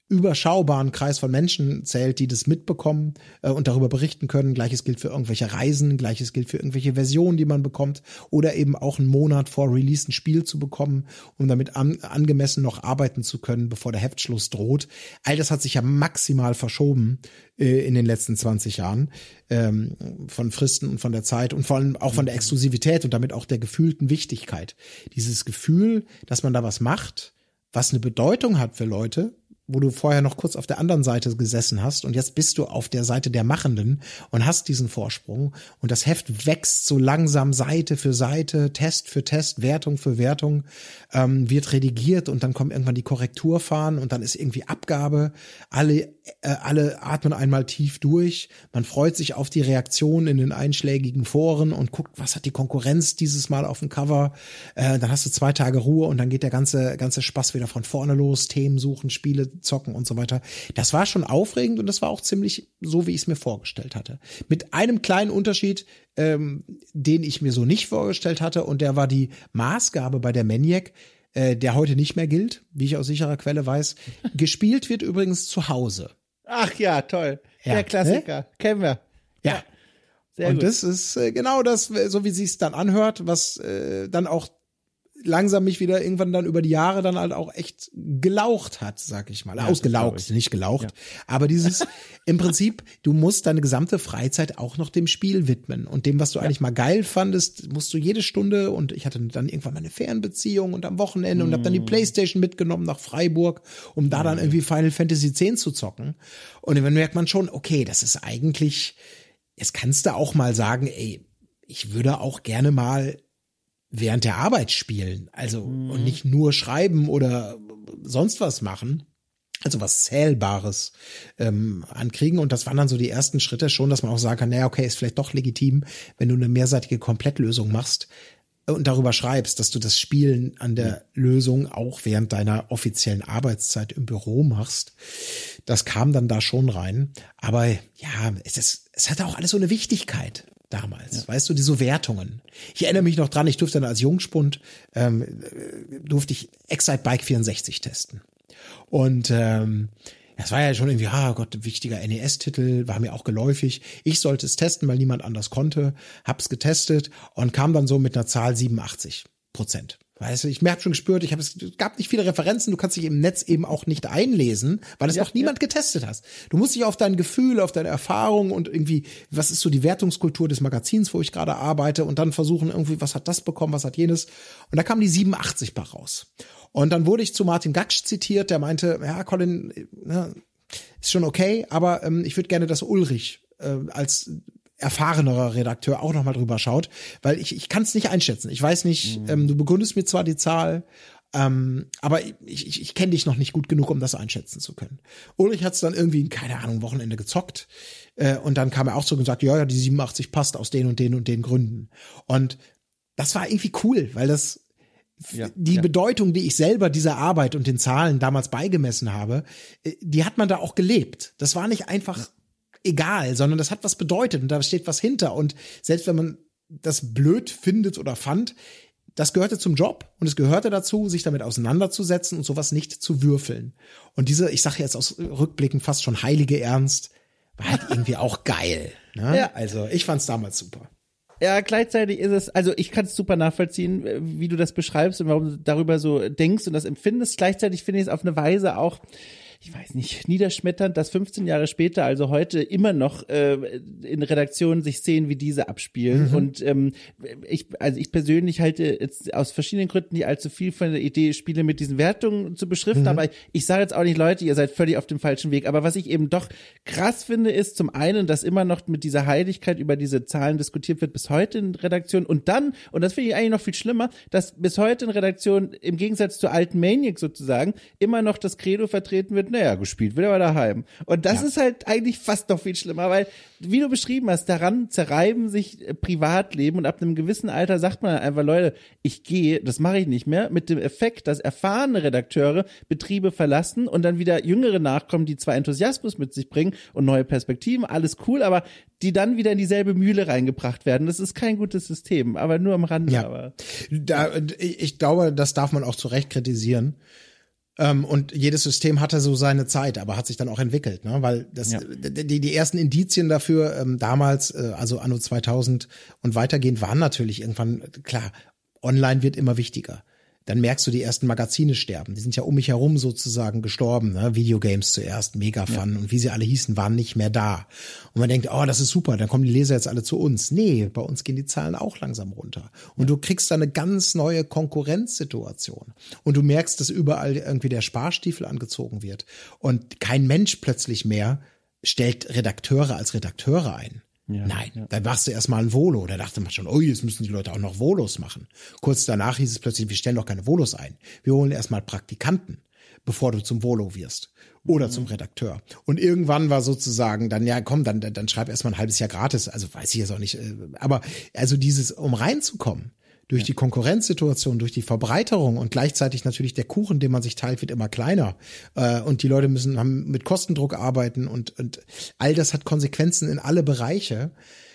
überschaubaren Kreis von Menschen zählt, die das mitbekommen äh, und darüber berichten können. Gleiches gilt für irgendwelche Reisen, gleiches gilt für irgendwelche Versionen, die man bekommt oder eben auch einen Monat vor Release ein Spiel zu bekommen, um damit an, angemessen noch arbeiten zu können, bevor der Heftschluss droht. All das hat sich ja maximal verschoben äh, in den letzten zwanzig Jahren ähm, von Fristen und von der Zeit und vor allem auch von der Exklusivität und damit auch der gefühlten Wichtigkeit. Dieses Gefühl, dass man da was macht, was eine Bedeutung hat für Leute, wo du vorher noch kurz auf der anderen Seite gesessen hast und jetzt bist du auf der Seite der Machenden und hast diesen Vorsprung und das Heft wächst so langsam Seite für Seite, Test für Test, Wertung für Wertung, ähm, wird redigiert und dann kommen irgendwann die Korrekturfahren und dann ist irgendwie Abgabe, alle äh, alle atmen einmal tief durch, man freut sich auf die Reaktionen in den einschlägigen Foren und guckt, was hat die Konkurrenz dieses Mal auf dem Cover, äh, dann hast du zwei Tage Ruhe und dann geht der ganze ganze Spaß wieder von vorne los, Themen suchen, Spiele zocken und so weiter. Das war schon aufregend und das war auch ziemlich so, wie ich es mir vorgestellt hatte. Mit einem kleinen Unterschied, ähm, den ich mir so nicht vorgestellt hatte und der war die Maßgabe bei der Maniac, äh, der heute nicht mehr gilt, wie ich aus sicherer Quelle weiß. Gespielt wird übrigens zu Hause. Ach ja, toll. Ja. Der Klassiker. Äh? Kennen wir. Ja. ja. Sehr und gut. Das ist äh, genau das, so wie sie es dann anhört, was äh, dann auch langsam mich wieder irgendwann dann über die Jahre dann halt auch echt gelaucht hat, sag ich mal. Ja, ausgelaugt, nicht gelaucht. Ja. Aber dieses, im Prinzip, du musst deine gesamte Freizeit auch noch dem Spiel widmen. Und dem, was du ja. eigentlich mal geil fandest, musst du jede Stunde, und ich hatte dann irgendwann meine Fernbeziehung und am Wochenende mm. und hab dann die Playstation mitgenommen nach Freiburg, um da mm. dann irgendwie Final Fantasy X zu zocken. Und dann merkt man schon, okay, das ist eigentlich, jetzt kannst du auch mal sagen, ey, ich würde auch gerne mal während der Arbeit spielen, also mhm. und nicht nur schreiben oder sonst was machen, also was Zählbares ähm, ankriegen. Und das waren dann so die ersten Schritte schon, dass man auch sagen kann, naja, okay, ist vielleicht doch legitim, wenn du eine mehrseitige Komplettlösung machst und darüber schreibst, dass du das Spielen an der mhm. Lösung auch während deiner offiziellen Arbeitszeit im Büro machst. Das kam dann da schon rein. Aber ja, es ist, es hatte auch alles so eine Wichtigkeit. Damals, ja. weißt du, diese Wertungen. Ich erinnere mich noch dran, ich durfte dann als Jungspund, ähm, durfte ich Excite Bike vierundsechzig testen. Und ähm, das war ja schon irgendwie, ah Gott, wichtiger N E S-Titel, war mir auch geläufig. Ich sollte es testen, weil niemand anders konnte, hab's getestet und kam dann so mit einer Zahl siebenundachtzig Prozent. Weißt du, ich habe schon gespürt, ich habe es gab nicht viele Referenzen, du kannst dich im Netz eben auch nicht einlesen, weil es ja, noch niemand ja. getestet hast. Du musst dich auf dein Gefühl, auf deine Erfahrung und irgendwie, was ist so die Wertungskultur des Magazins, wo ich gerade arbeite und dann versuchen irgendwie, was hat das bekommen, was hat jenes. Und da kam die siebenundachtzig bei raus. Und dann wurde ich zu Martin Gaksch zitiert, der meinte, ja, Colin, ja, ist schon okay, aber ähm, ich würde gerne, dass Ulrich äh, als erfahrenerer Redakteur auch noch mal drüber schaut, weil ich ich kann es nicht einschätzen. Ich weiß nicht, mhm. ähm, du begründest mir zwar die Zahl, ähm, aber ich ich, ich kenne dich noch nicht gut genug, um das einschätzen zu können. Ulrich hat es dann irgendwie, keine Ahnung, Wochenende gezockt äh, und dann kam er auch zurück und sagte, ja, ja, die siebenundachtzig passt aus den und den und den Gründen. Und das war irgendwie cool, weil das Ja, die ja. Bedeutung, die ich selber dieser Arbeit und den Zahlen damals beigemessen habe, die hat man da auch gelebt. Das war nicht einfach ja. egal, sondern das hat was bedeutet und da steht was hinter. Und selbst wenn man das blöd findet oder fand, das gehörte zum Job und es gehörte dazu, sich damit auseinanderzusetzen und sowas nicht zu würfeln. Und diese, ich sage jetzt aus Rückblicken fast schon heilige Ernst, war halt irgendwie auch geil. Ne? Ja. Also ich fand's damals super. Ja, gleichzeitig ist es, also ich kann es super nachvollziehen, wie du das beschreibst und warum du darüber so denkst und das empfindest. Gleichzeitig finde ich es auf eine Weise auch, ich weiß nicht, niederschmetternd, dass fünfzehn Jahre später, also heute immer noch äh, in Redaktionen sich Szenen wie diese abspielen. Mhm. Und ähm, ich, also ich persönlich halte jetzt aus verschiedenen Gründen nicht allzu viel von der Idee, Spiele mit diesen Wertungen zu beschriften. Mhm. Aber ich, ich sage jetzt auch nicht, Leute, ihr seid völlig auf dem falschen Weg. Aber was ich eben doch krass finde, ist zum einen, dass immer noch mit dieser Heiligkeit über diese Zahlen diskutiert wird, bis heute in Redaktionen. Und dann, und das finde ich eigentlich noch viel schlimmer, dass bis heute in Redaktionen im Gegensatz zur alten Maniac sozusagen immer noch das Credo vertreten wird, naja, gespielt wird aber daheim. Und das ja. ist halt eigentlich fast noch viel schlimmer, weil, wie du beschrieben hast, daran zerreiben sich Privatleben und ab einem gewissen Alter sagt man einfach, Leute, ich gehe, das mache ich nicht mehr, mit dem Effekt, dass erfahrene Redakteure Betriebe verlassen und dann wieder Jüngere nachkommen, die zwar Enthusiasmus mit sich bringen und neue Perspektiven, alles cool, aber die dann wieder in dieselbe Mühle reingebracht werden. Das ist kein gutes System, aber nur am Rande. Ja. Aber. Da, ich glaube, das darf man auch zu Recht kritisieren. Ähm, und jedes System hatte so seine Zeit, aber hat sich dann auch entwickelt, ne? Weil das, ja. die, die ersten Indizien dafür ähm, damals, äh, also anno zweitausend und weitergehend, waren natürlich irgendwann, klar, online wird immer wichtiger. Dann merkst du, die ersten Magazine sterben. Die sind ja um mich herum sozusagen gestorben. Ne? Videogames zuerst, Megafun ja. und wie sie alle hießen, waren nicht mehr da. Und man denkt, oh, das ist super, dann kommen die Leser jetzt alle zu uns. Nee, bei uns gehen die Zahlen auch langsam runter. Und ja. du kriegst da eine ganz neue Konkurrenzsituation. Und du merkst, dass überall irgendwie der Sparstiefel angezogen wird. Und kein Mensch plötzlich mehr stellt Redakteure als Redakteure ein. Ja, Nein, ja. dann machst du erstmal ein Volo. Da dachte man schon, oh, jetzt müssen die Leute auch noch Volos machen. Kurz danach hieß es plötzlich, wir stellen doch keine Volos ein. Wir holen erstmal Praktikanten, bevor du zum Volo wirst oder mhm. zum Redakteur. Und irgendwann war sozusagen dann, ja komm, dann, dann schreib erstmal ein halbes Jahr gratis. Also weiß ich jetzt auch nicht. Aber also dieses, um reinzukommen, durch ja. die Konkurrenzsituation, durch die Verbreiterung und gleichzeitig natürlich der Kuchen, den man sich teilt, wird immer kleiner. Äh, und die Leute müssen haben mit Kostendruck arbeiten und, und all das hat Konsequenzen in alle Bereiche.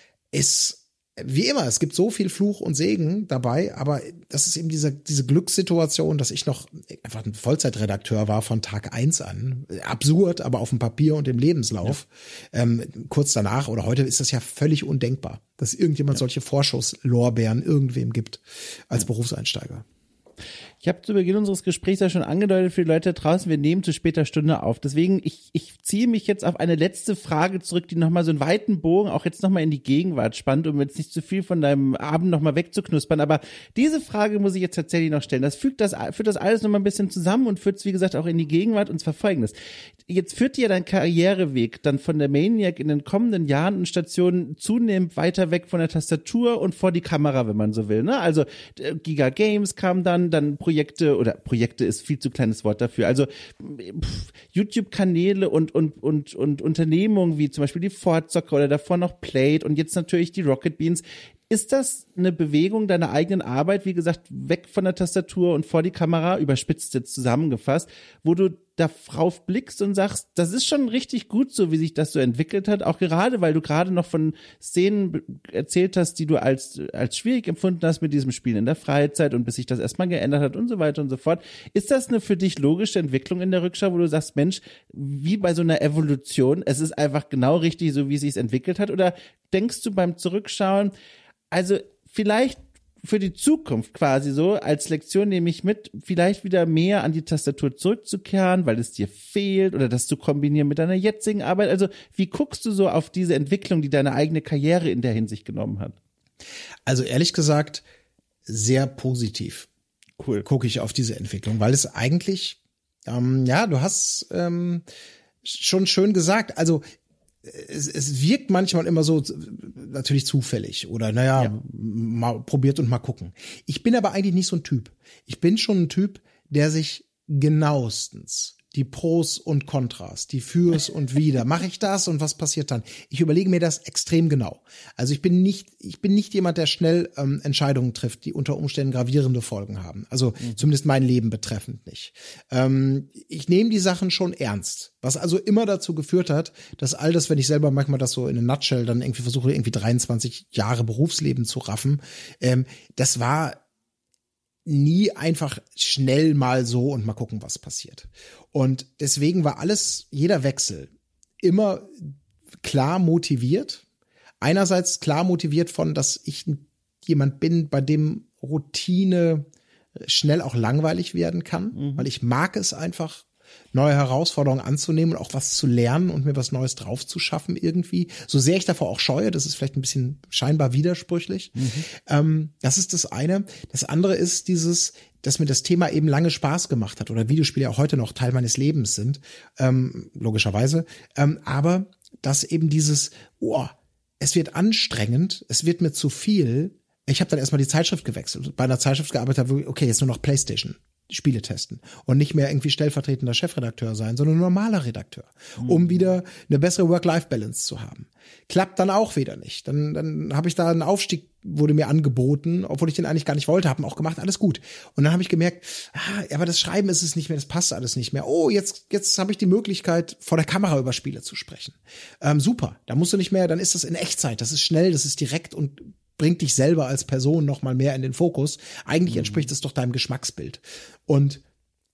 Ist wie immer, es gibt so viel Fluch und Segen dabei, aber das ist eben diese, diese Glückssituation, dass ich noch einfach ein Vollzeitredakteur war von Tag eins an. Absurd, aber auf dem Papier und im Lebenslauf. Ja. Ähm, kurz danach oder heute ist das ja völlig undenkbar, dass irgendjemand ja. solche Vorschusslorbeeren irgendwem gibt als ja. Berufseinsteiger. Ich habe zu Beginn unseres Gesprächs ja schon angedeutet für die Leute da draußen, wir nehmen zu später Stunde auf. Deswegen, ich, ich ziehe mich jetzt auf eine letzte Frage zurück, die nochmal so einen weiten Bogen auch jetzt nochmal in die Gegenwart spannt, um jetzt nicht zu viel von deinem Abend nochmal wegzuknuspern. Aber diese Frage muss ich jetzt tatsächlich noch stellen. Das fügt das, führt das alles nochmal ein bisschen zusammen und führt es, wie gesagt, auch in die Gegenwart, und zwar Folgendes. Jetzt führt dir dein Karriereweg dann von der Maniac in den kommenden Jahren und Stationen zunehmend weiter weg von der Tastatur und vor die Kamera, wenn man so will, ne? Also Giga Games kam dann, dann Projekte, oder Projekte ist viel zu kleines Wort dafür, also pff, YouTube-Kanäle und, und, und, und Unternehmungen wie zum Beispiel die Fortzocker oder davor noch Played und jetzt natürlich die Rocket Beans. Ist das eine Bewegung deiner eigenen Arbeit, wie gesagt, weg von der Tastatur und vor die Kamera, überspitzt jetzt zusammengefasst, wo du darauf blickst und sagst, das ist schon richtig gut so, wie sich das so entwickelt hat, auch gerade, weil du gerade noch von Szenen erzählt hast, die du als als schwierig empfunden hast mit diesem Spiel in der Freizeit und bis sich das erstmal geändert hat und so weiter und so fort. Ist das eine für dich logische Entwicklung in der Rückschau, wo du sagst, Mensch, wie bei so einer Evolution, es ist einfach genau richtig, so wie es sich entwickelt hat, oder denkst du beim Zurückschauen, also vielleicht für die Zukunft quasi so, als Lektion nehme ich mit, vielleicht wieder mehr an die Tastatur zurückzukehren, weil es dir fehlt, oder das zu kombinieren mit deiner jetzigen Arbeit. Also wie guckst du so auf diese Entwicklung, die deine eigene Karriere in der Hinsicht genommen hat? Also ehrlich gesagt, sehr positiv. Cool. Gucke ich auf diese Entwicklung, weil es eigentlich, ähm, ja, du hast ähm, schon schön gesagt, also Es, es wirkt manchmal immer so natürlich zufällig oder naja, ja. mal probiert und mal gucken. Ich bin aber eigentlich nicht so ein Typ. Ich bin schon ein Typ, der sich genauestens die Pros und Kontras, die Fürs und Wider, mache ich das und was passiert dann? Ich überlege mir das extrem genau. Also ich bin nicht, ich bin nicht jemand, der schnell ähm, Entscheidungen trifft, die unter Umständen gravierende Folgen haben. Also mhm. zumindest mein Leben betreffend nicht. Ähm, ich nehme die Sachen schon ernst, was also immer dazu geführt hat, dass all das, wenn ich selber manchmal das so in a nutshell dann irgendwie versuche, irgendwie dreiundzwanzig Jahre Berufsleben zu raffen, ähm, das war nie einfach schnell mal so und mal gucken, was passiert. Und deswegen war alles, jeder Wechsel immer klar motiviert. Einerseits klar motiviert von, dass ich jemand bin, bei dem Routine schnell auch langweilig werden kann, mhm. weil ich mag es einfach, neue Herausforderungen anzunehmen und auch was zu lernen und mir was Neues drauf zu schaffen irgendwie. So sehr ich davor auch scheue, das ist vielleicht ein bisschen scheinbar widersprüchlich. Mhm. Ähm, das ist das eine. Das andere ist dieses, dass mir das Thema eben lange Spaß gemacht hat oder Videospiele auch heute noch Teil meines Lebens sind, ähm, logischerweise. Ähm, aber dass eben dieses, oh, es wird anstrengend, es wird mir zu viel. Ich habe dann erstmal die Zeitschrift gewechselt. Bei einer Zeitschrift gearbeitet habe, okay, jetzt nur noch PlayStation. Spiele testen und nicht mehr irgendwie stellvertretender Chefredakteur sein, sondern normaler Redakteur, mhm. um wieder eine bessere Work-Life-Balance zu haben. Klappt dann auch wieder nicht. Dann, dann habe ich da einen Aufstieg, wurde mir angeboten, obwohl ich den eigentlich gar nicht wollte, habe auch gemacht, alles gut. Und dann habe ich gemerkt, ah, aber das Schreiben ist es nicht mehr, das passt alles nicht mehr. Oh, jetzt jetzt habe ich die Möglichkeit, vor der Kamera über Spiele zu sprechen. Ähm, super, da musst du nicht mehr, dann ist das in Echtzeit, das ist schnell, das ist direkt und bringt dich selber als Person noch mal mehr in den Fokus. Eigentlich entspricht es doch deinem Geschmacksbild. Und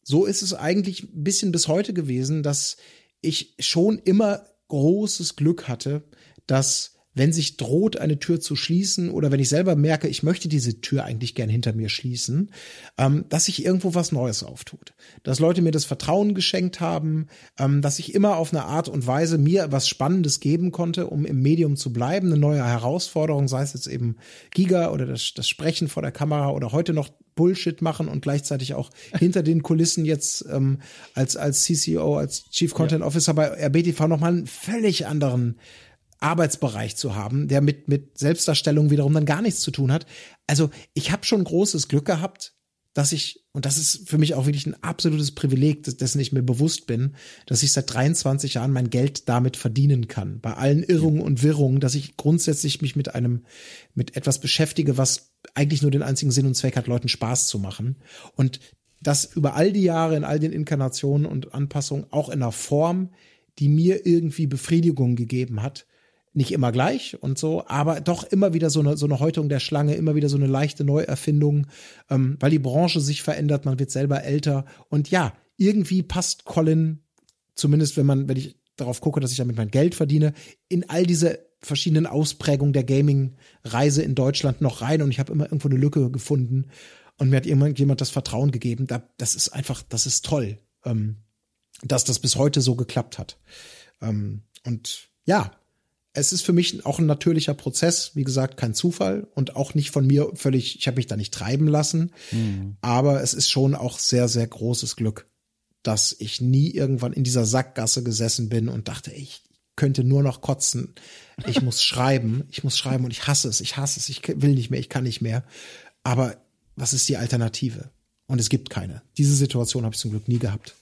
so ist es eigentlich ein bisschen bis heute gewesen, dass ich schon immer großes Glück hatte, dass wenn sich droht, eine Tür zu schließen oder wenn ich selber merke, ich möchte diese Tür eigentlich gern hinter mir schließen, ähm, dass sich irgendwo was Neues auftut. Dass Leute mir das Vertrauen geschenkt haben, ähm, dass ich immer auf eine Art und Weise mir was Spannendes geben konnte, um im Medium zu bleiben, eine neue Herausforderung, sei es jetzt eben Giga oder das, das Sprechen vor der Kamera oder heute noch Bullshit machen und gleichzeitig auch hinter den Kulissen jetzt ähm, als, als C C O, als Chief Content ja. Officer bei R B T V nochmal einen völlig anderen Arbeitsbereich zu haben, der mit mit Selbstdarstellung wiederum dann gar nichts zu tun hat. Also ich habe schon großes Glück gehabt, dass ich, und das ist für mich auch wirklich ein absolutes Privileg, dessen ich mir bewusst bin, dass ich seit dreiundzwanzig Jahren mein Geld damit verdienen kann. Bei allen Irrungen und Wirrungen, dass ich grundsätzlich mich mit einem, mit etwas beschäftige, was eigentlich nur den einzigen Sinn und Zweck hat, Leuten Spaß zu machen. Und das über all die Jahre, in all den Inkarnationen und Anpassungen, auch in einer Form, die mir irgendwie Befriedigung gegeben hat. Nicht immer gleich und so, aber doch immer wieder so eine, so eine Häutung der Schlange, immer wieder so eine leichte Neuerfindung, ähm, weil die Branche sich verändert, man wird selber älter. Und ja, irgendwie passt Colin, zumindest wenn man, wenn ich darauf gucke, dass ich damit mein Geld verdiene, in all diese verschiedenen Ausprägungen der Gaming-Reise in Deutschland noch rein. Und ich habe immer irgendwo eine Lücke gefunden und mir hat irgendjemand das Vertrauen gegeben. Da, das ist einfach, das ist toll, ähm, dass das bis heute so geklappt hat. Ähm, und ja, es ist für mich auch ein natürlicher Prozess, wie gesagt, kein Zufall und auch nicht von mir völlig, ich habe mich da nicht treiben lassen, mhm. aber es ist schon auch sehr, sehr großes Glück, dass ich nie irgendwann in dieser Sackgasse gesessen bin und dachte, ich könnte nur noch kotzen, ich muss schreiben, ich muss schreiben und ich hasse es, ich hasse es, ich will nicht mehr, ich kann nicht mehr, aber was ist die Alternative? Und es gibt keine. Diese Situation habe ich zum Glück nie gehabt.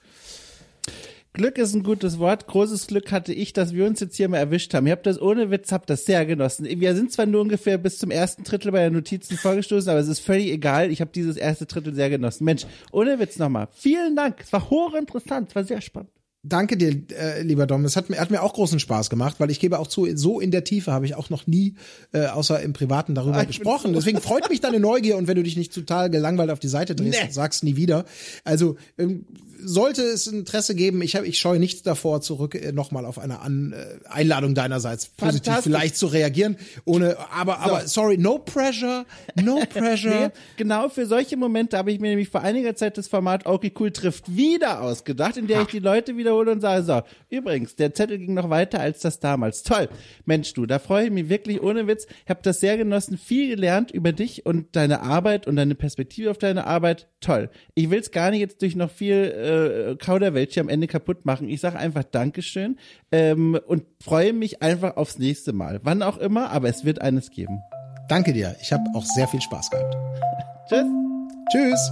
Glück ist ein gutes Wort. Großes Glück hatte ich, dass wir uns jetzt hier mal erwischt haben. Ihr habt das ohne Witz, habt das sehr genossen. Wir sind zwar nur ungefähr bis zum ersten Drittel bei den Notizen vorgestoßen, aber es ist völlig egal. Ich habe dieses erste Drittel sehr genossen. Mensch, ohne Witz nochmal. Vielen Dank. Es war hochinteressant. Es war sehr spannend. Danke dir, äh, lieber Dom. Es hat mir, hat mir auch großen Spaß gemacht, weil ich gebe auch zu, so in der Tiefe habe ich auch noch nie, äh, außer im Privaten, darüber ah, gesprochen. Deswegen freut mich deine Neugier und wenn du dich nicht total gelangweilt auf die Seite drehst, nee. sagst nie wieder. Also ähm, sollte es Interesse geben, ich habe, ich scheue nichts davor, zurück äh, nochmal auf eine An äh, Einladung deinerseits positiv vielleicht zu reagieren. Ohne, aber, so. aber sorry, no pressure, no pressure. Nee, genau für solche Momente habe ich mir nämlich vor einiger Zeit das Format Okay Cool trifft wieder ausgedacht, in der ha. ich die Leute wiederhole und sage, so, übrigens, der Zettel ging noch weiter als das damals. Toll. Mensch, du, da freue ich mich wirklich ohne Witz. Ich habe das sehr genossen, viel gelernt über dich und deine Arbeit und deine Perspektive auf deine Arbeit. Toll. Ich will es gar nicht jetzt durch noch viel äh, Kauderwelsch am Ende kaputt machen. Ich sage einfach Dankeschön ähm, und freue mich einfach aufs nächste Mal. Wann auch immer, aber es wird eines geben. Danke dir. Ich habe auch sehr viel Spaß gehabt. Tschüss. Tschüss.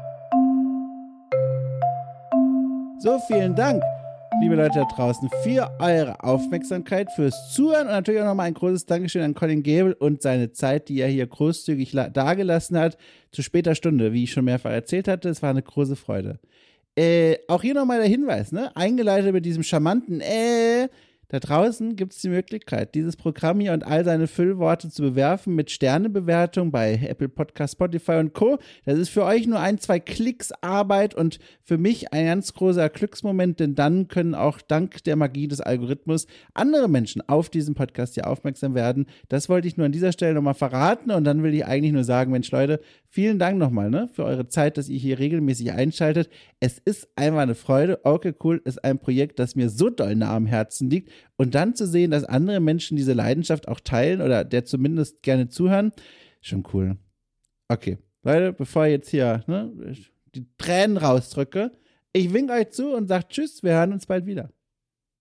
So, vielen Dank, liebe Leute da draußen, für eure Aufmerksamkeit, fürs Zuhören und natürlich auch nochmal ein großes Dankeschön an Colin Gable und seine Zeit, die er hier großzügig la- dagelassen hat, zu später Stunde, wie ich schon mehrfach erzählt hatte. Es war eine große Freude. Äh, auch hier nochmal der Hinweis, ne? Eingeleitet mit diesem charmanten äh, da draußen gibt es die Möglichkeit, dieses Programm hier und all seine Füllworte zu bewerfen mit Sternebewertung bei Apple Podcast, Spotify und Co. Das ist für euch nur ein, zwei Klicks Arbeit und für mich ein ganz großer Glücksmoment, denn dann können auch dank der Magie des Algorithmus andere Menschen auf diesen Podcast hier aufmerksam werden. Das wollte ich nur an dieser Stelle nochmal verraten und dann will ich eigentlich nur sagen, Mensch Leute, vielen Dank nochmal, ne, für eure Zeit, dass ihr hier regelmäßig einschaltet. Es ist einfach eine Freude. Okay, cool ist ein Projekt, das mir so doll nah am Herzen liegt. Und dann zu sehen, dass andere Menschen diese Leidenschaft auch teilen oder der zumindest gerne zuhören, schon cool. Okay, Leute, bevor ich jetzt hier ne, die Tränen rausdrücke, ich winke euch zu und sage Tschüss, wir hören uns bald wieder.